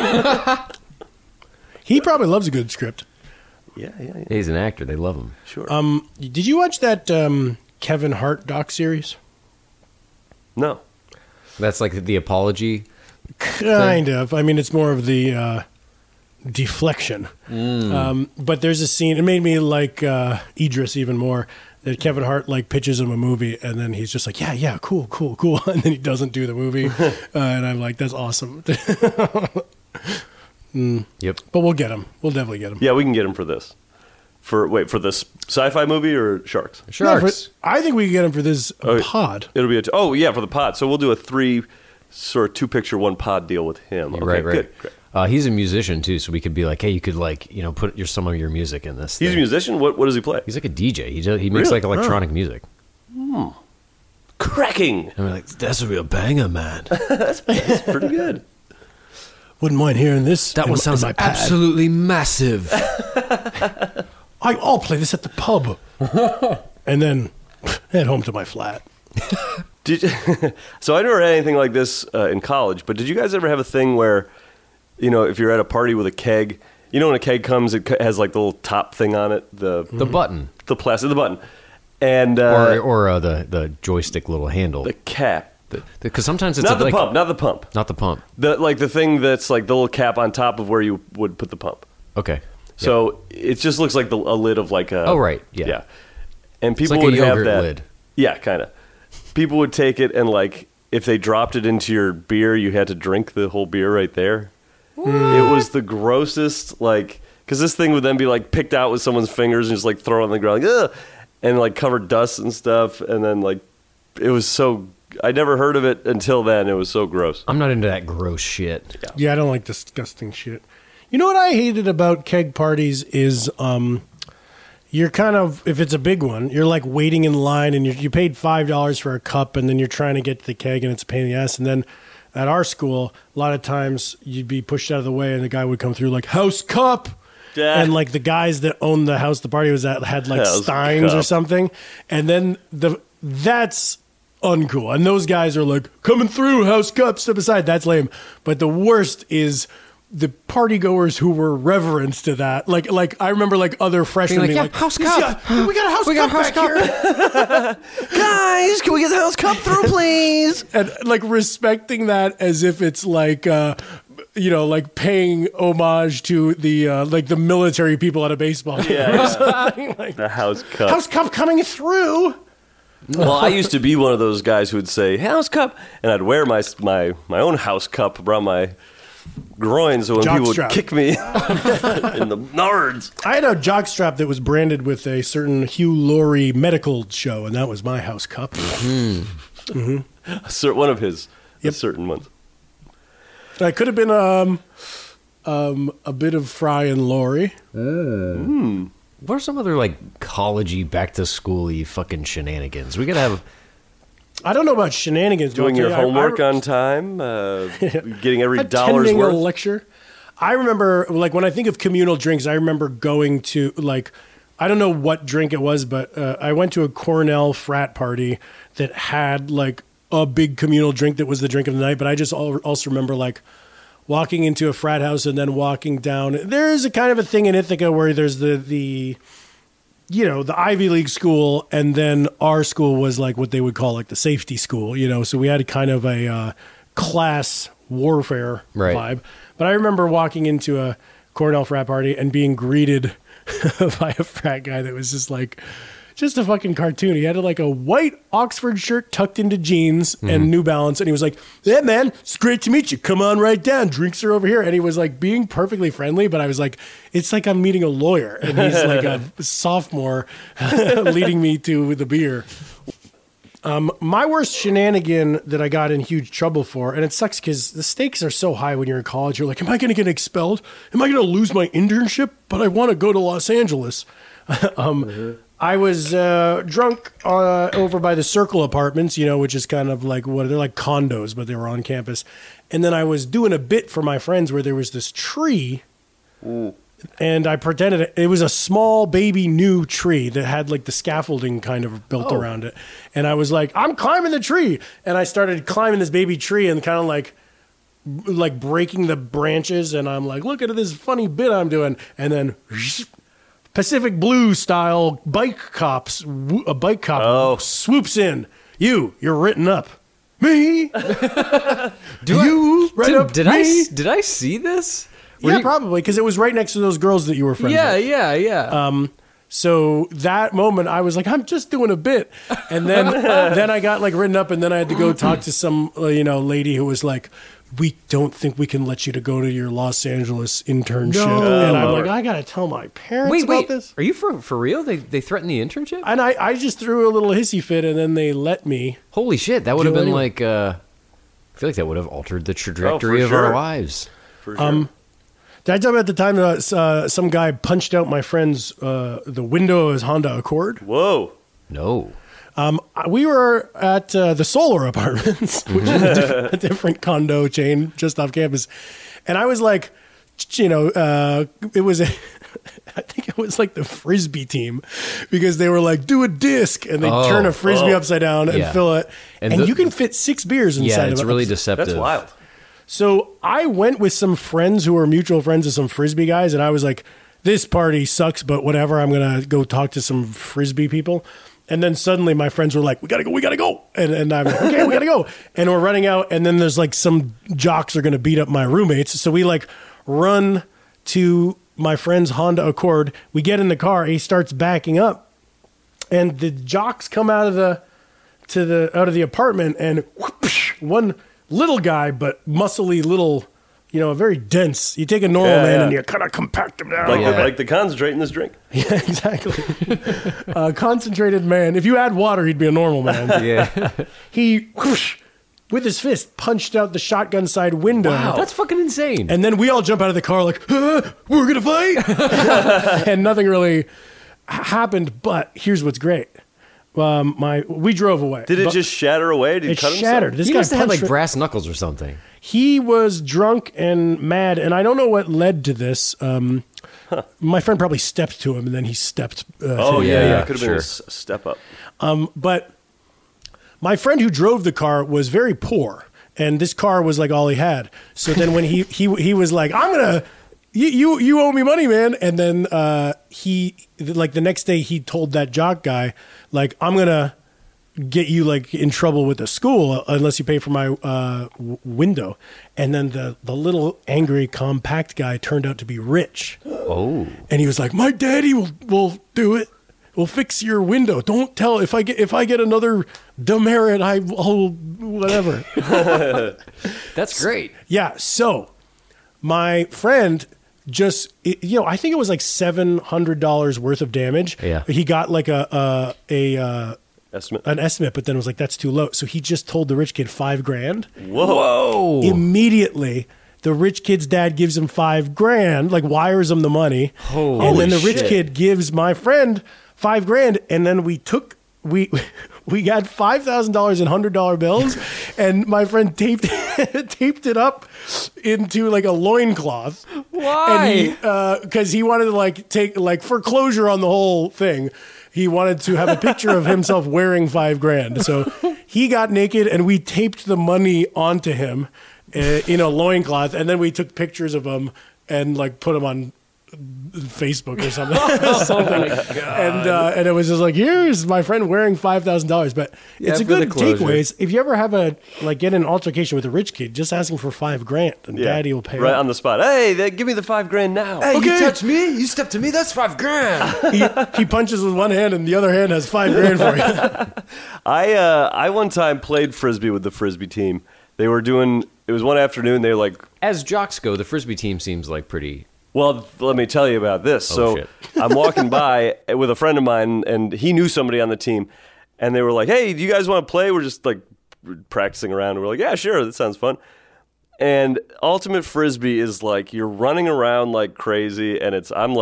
He probably loves a good script. Yeah. He's an actor. They love him. Sure. Did you watch that Kevin Hart doc series? No. That's like the apology. Kind of. I mean, it's more of the deflection. But there's a scene. It made me like Idris even more. That Kevin Hart pitches him a movie, and then he's just like, yeah, cool, and then he doesn't do the movie, and I'm like, that's awesome. Yep. But we'll get him. We'll definitely get him. Yeah, we can get him for this. For this sci-fi movie or Sharks? Sharks. I think we can get him for this pod. It'll be for the pod. So we'll do a 2-picture 1 pod deal with him. Okay, right. Good. He's a musician too, so we could be like, hey, you could put some of your music in this. He's a musician. What does he play? He's like a DJ. He makes electronic music. Cracking. And we're like, that's a real banger, man. That's pretty good. Wouldn't mind hearing this. That one sounds like absolutely massive. I'll play this at the pub, and then head home to my flat. So I never had anything like this in college, but did you guys ever have a thing where, if you're at a party with a keg, when a keg comes, it has the little top thing on it, the button, the plastic, the button, And or the joystick little handle, the cap. Because sometimes it's not the pump. Not the pump. The thing that's like the little cap on top of where you would put the pump. Okay. So it just looks like a lid of like a. Oh right, yeah. And people like would a yogurt have that lid. Yeah, kind of. People would take it and like if they dropped it into your beer, you had to drink the whole beer right there. It was the grossest, like, because this thing would then be like picked out with someone's fingers and just like throw it on the ground, like, ugh, and like covered dust and stuff, and then like it was so. I never heard of it until then. It was so gross. I'm not into that gross shit. Yeah, I don't like disgusting shit. You know what I hated about keg parties is you're kind of, if it's a big one, you're like waiting in line and you paid $5 for a cup and then you're trying to get to the keg and it's a pain in the ass. And then at our school, a lot of times you'd be pushed out of the way and the guy would come through like, house cup. Yeah. And like the guys that owned the house the party was at had like house Steins cup. Or something. And then that's uncool. And those guys are like, coming through, house cup, step aside. That's lame. But the worst is the party goers who were reverent to that. Like I remember like other freshmen being like, house cup. We got a house cup back here. Guys, can we get the house cup through, please? And like respecting that as if it's like, like paying homage to the like the military people at a baseball game. Yeah. Like, the house cup. House cup coming through. Well, I used to be one of those guys who would say house cup, and I'd wear my own house cup around my groin, so when people would kick me in the nards. I had a jockstrap that was branded with a certain Hugh Laurie medical show, and that was my house cup. Mm-hmm. One of his certain ones. I could have been a bit of Fry and Laurie. What are some other like collegey, back to school-y fucking shenanigans? We gotta have. I don't know about shenanigans. Doing your homework on time, getting every dollar's worth. A lecture. I remember, like, when I think of communal drinks, I remember going to, like, I don't know what drink it was, but I went to a Cornell frat party that had, like, a big communal drink that was the drink of the night. But I just also remember, like, walking into a frat house and then walking down. There's a kind of a thing in Ithaca where there's the Ivy League school, and then our school was like what they would call like the safety school, so we had kind of a class warfare vibe. But I remember walking into a Cornell frat party and being greeted by a frat guy that was just a fucking cartoon. He had like a white Oxford shirt tucked into jeans and New Balance. And he was like, yeah, man, it's great to meet you. Come on right down. Drinks are over here. And he was like being perfectly friendly. But I was like, it's like I'm meeting a lawyer. And he's like a sophomore leading me to the beer. My worst shenanigan that I got in huge trouble for, and it sucks because the stakes are so high when you're in college. You're like, am I going to get expelled? Am I going to lose my internship? But I want to go to Los Angeles. I was drunk over by the Circle Apartments, which is kind of like they're like condos, but they were on campus. And then I was doing a bit for my friends where there was this tree, and I pretended it was a small baby new tree that had like the scaffolding kind of built around it. And I was like, I'm climbing the tree, and I started climbing this baby tree and kind of like breaking the branches, and I'm like, look at this funny bit I'm doing, and then. Pacific Blue style a bike cop swoops in. You're written up. Me? Did I see this? Probably, because it was right next to those girls that you were friends with. Yeah. So that moment, I was like, I'm just doing a bit. And then then I got like written up, and then I had to go talk to some lady who was like, we don't think we can let you to go to your Los Angeles internship. No. And I'm like, I got to tell my parents about this. Are you for real? They threatened the internship? And I just threw a little hissy fit, and then they let me. Holy shit. That would have been like, I feel like that would have altered the trajectory of our lives. For sure. Did I tell you about the time that some guy punched out my friend's, the window of his Honda Accord? Whoa. No. We were at the Solar Apartments, which is a different condo chain just off campus. And I was like, it was, I think it was like the Frisbee team, because they were like, do a disc, and they turn a Frisbee upside down and fill it. And you can fit 6 beers inside of it. Yeah, it's really deceptive. That's wild. So I went with some friends who were mutual friends of some Frisbee guys, and I was like, this party sucks, but whatever, I'm going to go talk to some Frisbee people. And then suddenly my friends were like, we gotta go. And I'm like, okay, we gotta go. And we're running out, and then there's like some jocks are gonna beat up my roommates. So we like run to my friend's Honda Accord. We get in the car, he starts backing up. And the jocks come out of the apartment, and whoosh, one little guy, but muscly little, very dense. You take a normal man and you kind of compact him down. Like the concentrate in this drink. Yeah, exactly. Concentrated man. If you add water, he'd be a normal man. Yeah. He, whoosh, with his fist, punched out the shotgun side window. Wow, that's fucking insane. And then we all jump out of the car like, we're going to fight? And nothing really happened, but here's what's great. We drove away. Did it just shatter away? Did he cut shattered. himself? He must have had like brass knuckles or something. He was drunk and mad, and I don't know what led to this. My friend probably stepped to him, and then he stepped. Yeah. Could have been a step up. But my friend who drove the car was very poor, and this car was like all he had. So then when he was like, I'm gonna. You owe me money, man. And then he, like the next day, he told that jock guy, like, I'm gonna get you like in trouble with the school unless you pay for my window. And then the little angry compact guy turned out to be rich. Oh. And he was like, my daddy will do it. We'll fix your window. Don't tell if I get another demerit, I'll whatever. That's great. Yeah. So my friend just, I think it was like $700 worth of damage. Yeah. He got like an estimate, but then it was like, that's too low. So he just told the rich kid $5,000. Whoa. Immediately, the rich kid's dad gives him $5,000, like wires him the money. And then the rich kid gives my friend $5,000. And then we got $5,000 in $100 bills, and my friend taped it up into like a loincloth. Why? And because he wanted to take foreclosure on the whole thing. He wanted to have a picture of himself wearing $5,000. So he got naked, and we taped the money onto him in a loincloth, and then we took pictures of him and put him on Facebook or something. My God. And it was just like, here's my friend wearing $5,000. But it's a good takeaway. If you ever have get an altercation with a rich kid, just asking for $5,000, and daddy will pay right up. on the spot. Hey, give me the $5,000 now. Hey, Okay. you touch me, you step to me, that's $5,000. He punches with one hand, and the other hand has $5,000 for you. I one time played Frisbee with the Frisbee team. They were doing, it was one afternoon, they were like... As jocks go, the Frisbee team seems like pretty... Well, let me tell you about this. Shit. I'm walking by with a friend of mine, and he knew somebody on the team, and they were like, hey, do you guys want to play? We're just practicing around. And we're like, yeah, sure, that sounds fun. And Ultimate Frisbee is like, you're running around like crazy, and I'm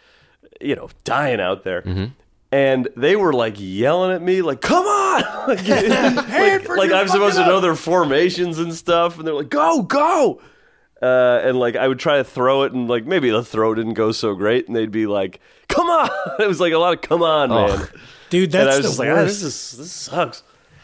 dying out there. Mm-hmm. And they were yelling at me, come on! like I'm supposed to know their formations and stuff, and they're like, go! And I would try to throw it, and maybe the throw didn't go so great, and they'd be like, "Come on!" It was a lot of "Come on, man." Dude, that's and I was the just worst. This sucks.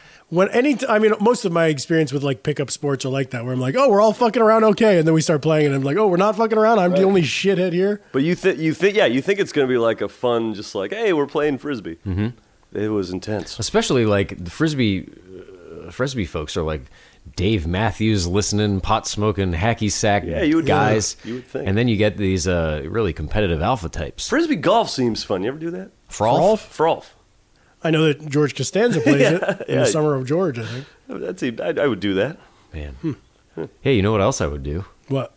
Most of my experience with pickup sports are like that, where I'm like, oh, we're all fucking around okay, and then we start playing, and I'm like, oh, we're not fucking around. I'm the only shithead here. But you think it's gonna be a fun, just hey, we're playing Frisbee. Mm-hmm. It was intense, especially the Frisbee folks are like Dave Matthews listening, pot smoking, hacky sack guys. You would think. And then you get these really competitive alpha types. Frisbee golf seems fun. You ever do that? Frolf? I know that George Costanza plays it in the Summer of George, I think. I would do that. Man. Hey, you know what else I would do? What?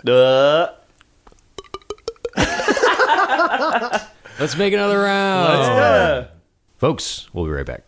Let's make another round. Folks, we'll be right back.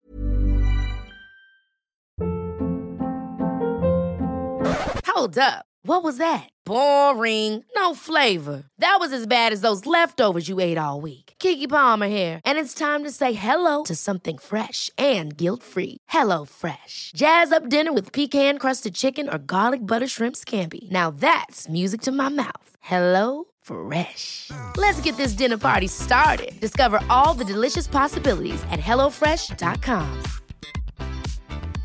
Hold up. What was that? Boring. No flavor. That was as bad as those leftovers you ate all week. Keke Palmer here, and it's time to say hello to something fresh and guilt-free. Hello Fresh. Jazz up dinner with pecan-crusted chicken or garlic butter shrimp scampi. Now that's music to my mouth. Hello Fresh. Let's get this dinner party started. Discover all the delicious possibilities at HelloFresh.com.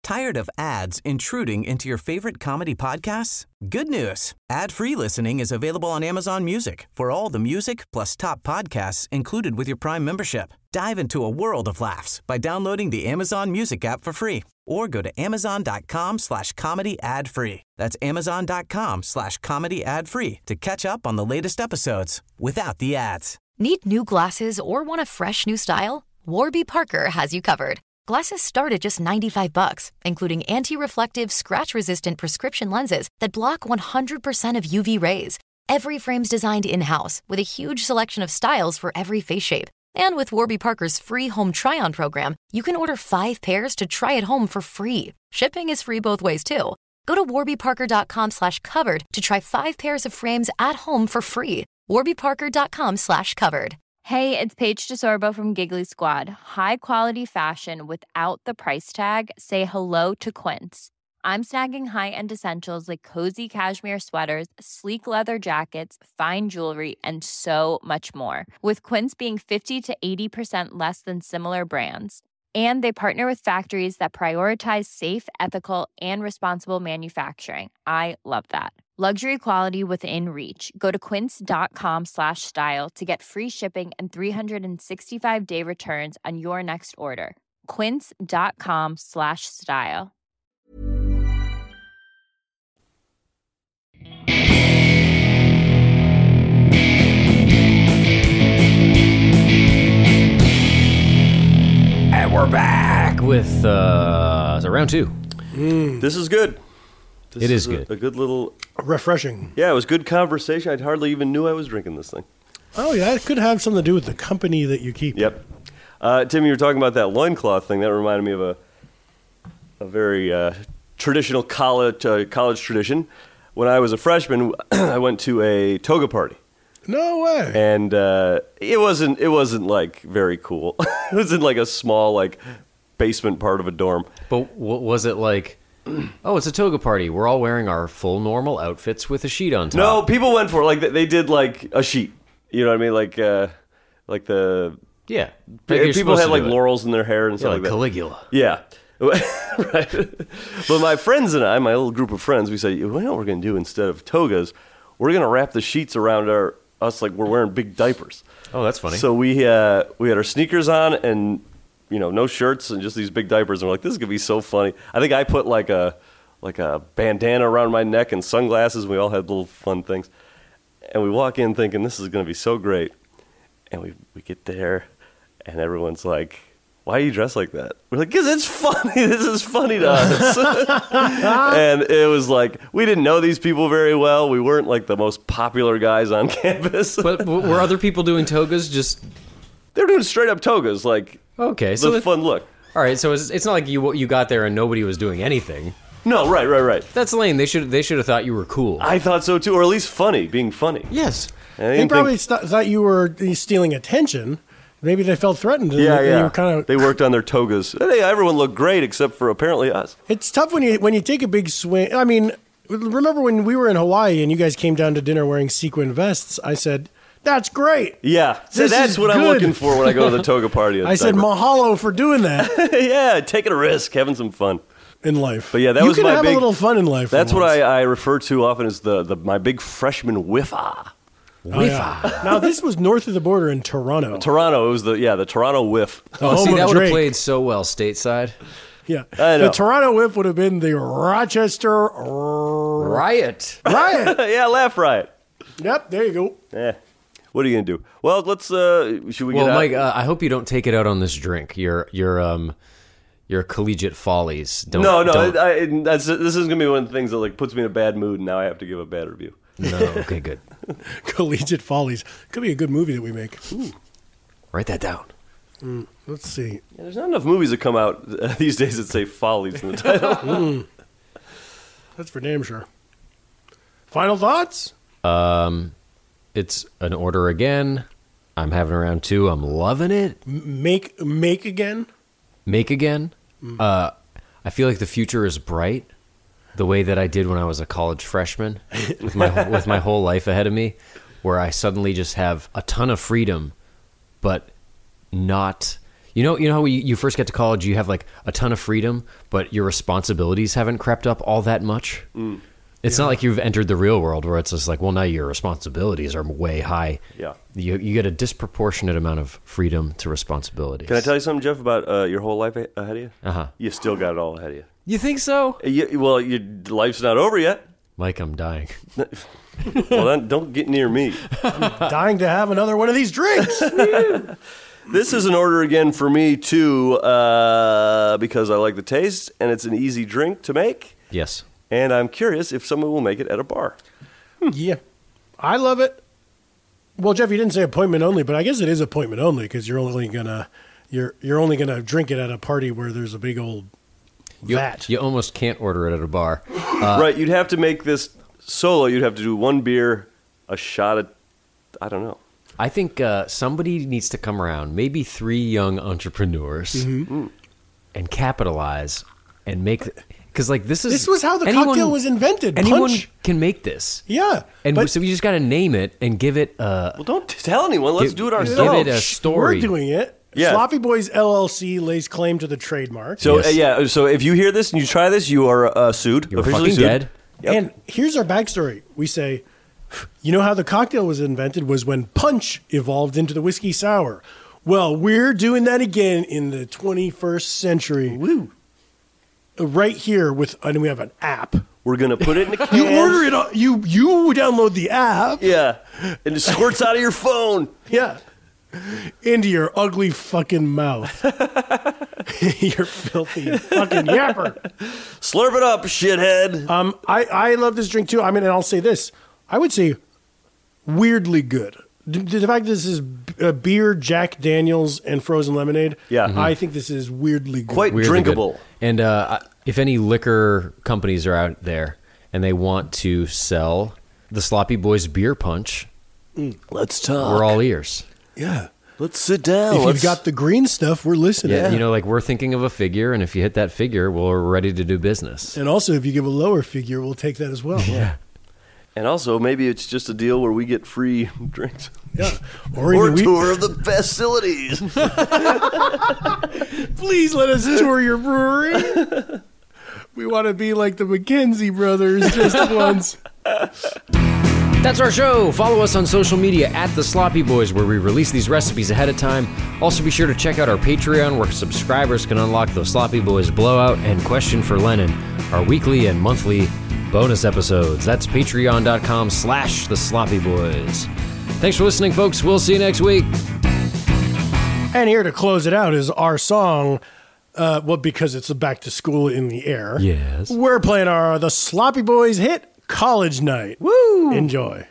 Tired of ads intruding into your favorite comedy podcasts? Good news. Ad-free listening is available on Amazon Music for all the music plus top podcasts included with your Prime membership. Dive into a world of laughs by downloading the Amazon Music app for free or go to amazon.com/comedy ad-free. That's amazon.com/comedy ad-free to catch up on the latest episodes without the ads. Need new glasses or want a fresh new style? Warby Parker has you covered. Glasses start at just $95, including anti-reflective, scratch-resistant prescription lenses that block 100% of UV rays. Every frame's designed in-house with a huge selection of styles for every face shape. And with Warby Parker's free home try-on program, you can order 5 pairs to try at home for free. Shipping is free both ways, too. Go to warbyparker.com/covered to try 5 pairs of frames at home for free. warbyparker.com/covered. Hey, it's Paige DeSorbo from Giggly Squad. High quality fashion without the price tag. Say hello to Quince. I'm snagging high-end essentials like cozy cashmere sweaters, sleek leather jackets, fine jewelry, and so much more. With Quince being 50 to 80% less than similar brands. And they partner with factories that prioritize safe, ethical, and responsible manufacturing. I love that. Luxury quality within reach. Go to quince.com/style to get free shipping and 365-day returns on your next order. Quince.com/style. And we're back with round 2. This is good. It is good. A good little... Refreshing. Yeah, it was good conversation. I hardly even knew I was drinking this thing. Oh, yeah, it could have something to do with the company that you keep. Yep. Tim, you were talking about that loincloth thing. That reminded me of a very traditional college tradition. When I was a freshman, I went to a toga party. No way. And it wasn't like very cool. It was in like a small like basement part of a dorm. But was it like, oh, it's a toga party. We're all wearing our full normal outfits with a sheet on top? No, people went for it. Like they did like a sheet. You know what I mean? Like the yeah. People had like laurels in their hair and stuff like that. Caligula. Yeah. Right. But my friends and I, my little group of friends, we said, you know what we're going to do instead of togas? We're going to wrap the sheets around us like we're wearing big diapers. Oh, that's funny. So we had our sneakers on and, no shirts and just these big diapers. And we're like, this is going to be so funny. I think I put like a bandana around my neck and sunglasses. We all had little fun things. And we walk in thinking this is going to be so great. And we get there and everyone's like, why are you dressed like that? We're like, because it's funny. This is funny to us. And it was like, we didn't know these people very well. We weren't like the most popular guys on campus. But were other people doing togas just... They're doing straight up togas, like okay, so the fun look. All right, so it's not like you got there and nobody was doing anything. No, right. That's lame. They should have thought you were cool. I thought so too, or at least funny, being funny. Yes. They probably thought you were stealing attention. Maybe they felt threatened. And yeah. You were they worked on their togas. Hey, everyone looked great except for apparently us. It's tough when you take a big swing. I mean, remember when we were in Hawaii and you guys came down to dinner wearing sequin vests? I said, "That's great." Yeah, so that's what I'm looking for when I go to the toga party. I said, "Mahalo for doing that." Yeah, taking a risk, having some fun in life. But yeah, that you was can my have big, a little fun in life. That's what I refer to often as my big freshman whiff-ah. Oh, yeah. Now this was north of the border in Toronto. It was the Toronto whiff. See, that would have played so well stateside. Yeah, I know. The Toronto whiff would have been the Rochester Riot. Yeah, Laugh Riot. Yep, there you go. Yeah. What are you gonna do? Well, let's. Should we get out? Well, Mike, I hope you don't take it out on this drink. Your collegiate follies. No. This is gonna be one of the things that like puts me in a bad mood, and now I have to give a bad review. No, okay, good. Collegiate Follies. Could be a good movie that we make. Ooh. Write that down. Let's see. Yeah, there's not enough movies that come out these days that say Follies in the title. That's for damn sure. Final thoughts? It's an order again. I'm having round 2. I'm loving it. Make again? Make again? I feel like the future is bright. The way that I did when I was a college freshman, with my whole life ahead of me, where I suddenly just have a ton of freedom, but not. You know how you first get to college, you have like a ton of freedom, but your responsibilities haven't crept up all that much. It's not like you've entered the real world where it's just like, well, now your responsibilities are way high. Yeah. You get a disproportionate amount of freedom to responsibilities. Can I tell you something, Jeff, about your whole life ahead of you? Uh-huh. You still got it all ahead of you. You think so? Well, your life's not over yet. Mike, I'm dying. Well, then don't get near me. I'm dying to have another one of these drinks. This is an order again for me, too, because I like the taste, and it's an easy drink to make. Yes. And I'm curious if someone will make it at a bar. Yeah. I love it. Well, Jeff, you didn't say appointment only, but I guess it is appointment only because you're only gonna drink it at a party where there's a big old vat. You almost can't order it at a bar. Right, you'd have to make this solo. You'd have to do one beer, a shot at, I don't know. I think somebody needs to come around, maybe 3 young entrepreneurs, and capitalize and make... Because like this was how the cocktail was invented. Anyone Punch. can make this. Yeah. So we just got to name it and give it well, don't tell anyone. Let's do it ourselves. Give it a story. We're doing it. Yeah. Sloppy Boys LLC lays claim to the trademark. So so if you hear this and you try this, you are sued. You're officially fucking sued. dead. Yep. And here's our backstory. We say, you know how the cocktail was invented was when punch evolved into the whiskey sour. Well, we're doing that again in the 21st century. Woo. Right here and we have an app. We're going to put it in a can. You order it, you download the app. Yeah. And it squirts out of your phone. Yeah. Into your ugly fucking mouth. You're filthy fucking yapper. Slurp it up, shithead. I love this drink too. I mean, and I'll say this. I would say weirdly good. The fact that this is beer, Jack Daniels, and frozen lemonade, I think this is weirdly good. Quite drinkable. Good. And if any liquor companies are out there and they want to sell the Sloppy Boys beer punch, let's talk. We're all ears. Yeah. Let's sit down. If you've got the green stuff, we're listening. Yeah, like we're thinking of a figure, and if you hit that figure, we're ready to do business. And also, if you give a lower figure, we'll take that as well. Yeah. And also, maybe it's just a deal where we get free drinks. Yeah. Or tour of the facilities. Please let us tour your brewery. We want to be like the McKenzie brothers just once. That's our show. Follow us on social media at The Sloppy Boys, where we release these recipes ahead of time. Also, be sure to check out our Patreon, where subscribers can unlock the Sloppy Boys Blowout and Question for Lennon, our weekly and monthly bonus episodes. That's patreon.com/The Sloppy Boys. Thanks for listening, folks. We'll see you next week. And here to close it out is our song, because it's back to school in the air. Yes. We're playing the Sloppy Boys hit, College Night. Woo! Enjoy.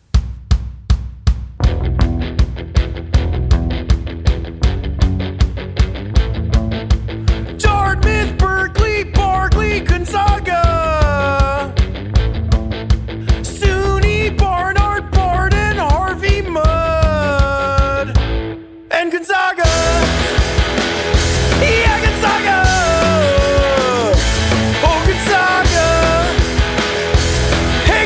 Dartmouth, Berkeley, Barkley, Gonzaga, SUNY, Barnard, Barden, Harvey, Mudd, and Gonzaga. Yeah, Gonzaga. Oh, Gonzaga. Hey,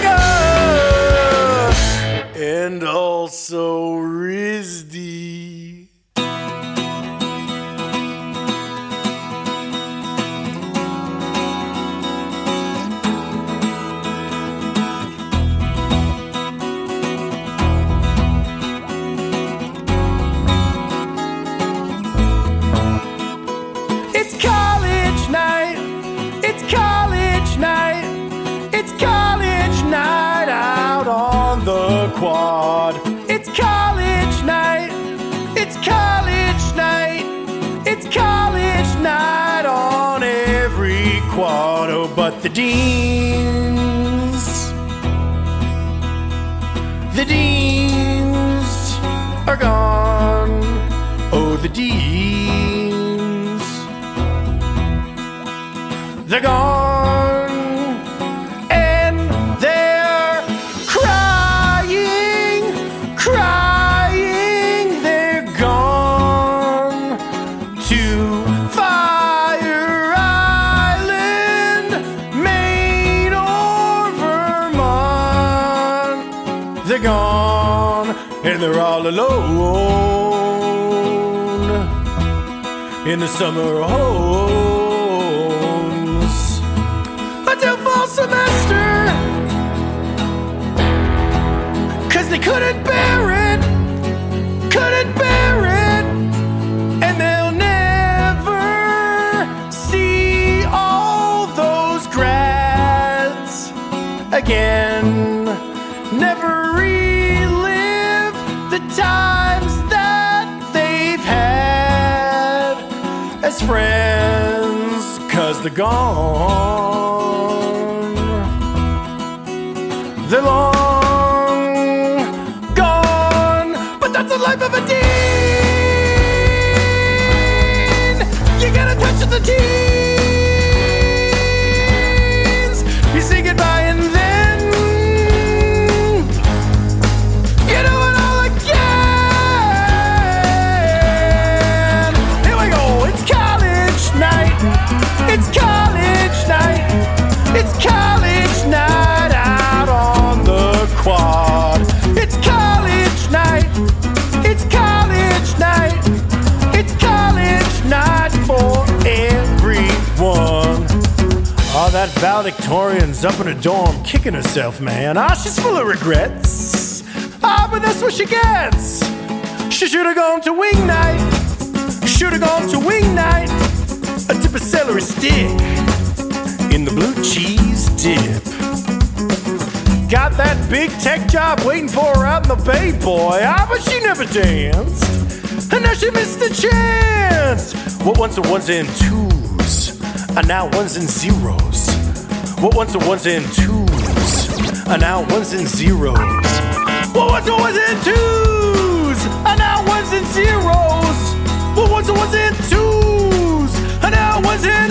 Gonzaga. And also RISD. It's college night. It's college night. It's college night out on the quad. It's college night. It's college night. It's college night on every quad. Oh, but the deans are gone. Oh, the deans, they're gone, and they're crying, they're gone to Fire Island, Maine, or Vermont. They're gone, and they're all alone. in the summer homes until fall semester, 'cause they couldn't bear it, and they'll never see all those grads again, never relive the times that they've had as friends, 'cause they're gone. They're long gone, but that's the life of a dean. You gotta touch the teens. You say goodbye and then you do it all again. Here we go. It's college night. It's college night. It's college night out on the quad. It's college night. It's college night. It's college night for everyone. Oh, that valedictorian's up in a dorm kicking herself, man. Ah, she's full of regrets. Ah, but that's what she gets. She should have gone to wing night. Should have gone to wing night. A dip of celery stick in the blue cheese dip. Got that big tech job waiting for her out in the Bay, boy. Ah, but she never danced. And now she missed the chance. What once are ones and twos are now ones and zeros. What once are ones and twos are now ones and zeros. What once are ones and twos are now ones and zeros. What once are ones and twos are now ones and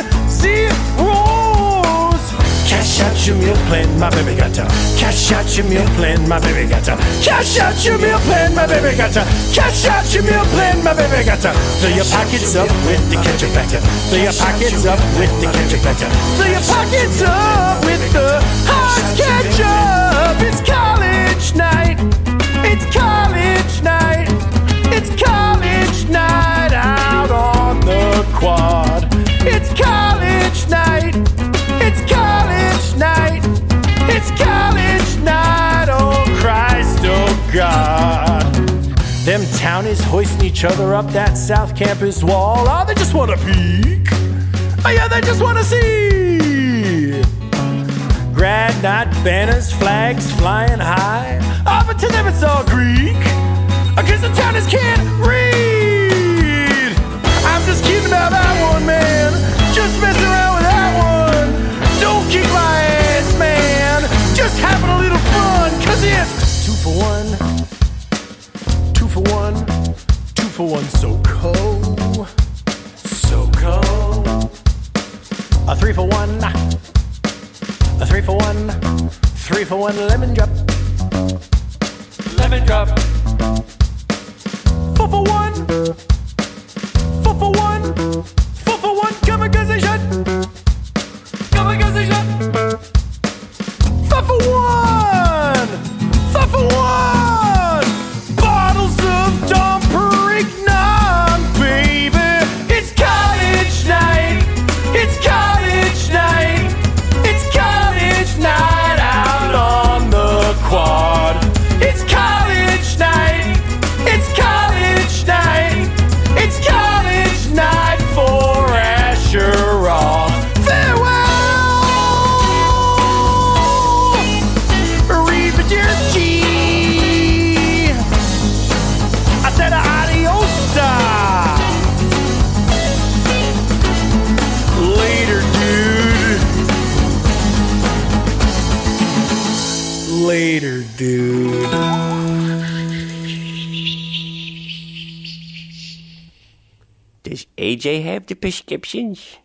zeros. Cash out your meal plan, my baby got to. Cash out your meal plan, my baby got to. Cash out your meal plan, my baby got to. Cash out your meal plan, my baby got to. Fill your pockets up with the ketchup factor. Fill your pockets up with the ketchup factor. Fill your pockets up with the hot ketchup. It's college night. It's college night. It's college night out on the quad. It's college night. It's college night. It's college night. Oh Christ, oh God. Them townies hoisting each other up that South Campus wall. Oh, they just want to peek. Oh yeah, they just want to see. Grad night banners, flags flying high. Oh, but to them it's all Greek. Because the townies can't read. I'm just kidding about that one, man. Just messing around with that one. Don't kick my ass, man. Just having a little fun. 'Cause it's 2 for 1. 2 for 1. 2 for 1 SoCo. SoCo. A 3 for 1. A 3 for 1. 3 for 1 lemon drop. Lemon drop. 4 for 1. 4 for 1. 4 for 1. Kamikaze shot. Kamikaze shot. 4 for 1. 4 for 1. Bottles of Dom Perignon, baby. It's college night. It's college night. It's college night out on the quad. It's college night. It's college night. It's college night for Asher Roth. Farewell. Arrivederci. I said adiosa. Later, dude. Later, dude. Does AJ have the prescriptions?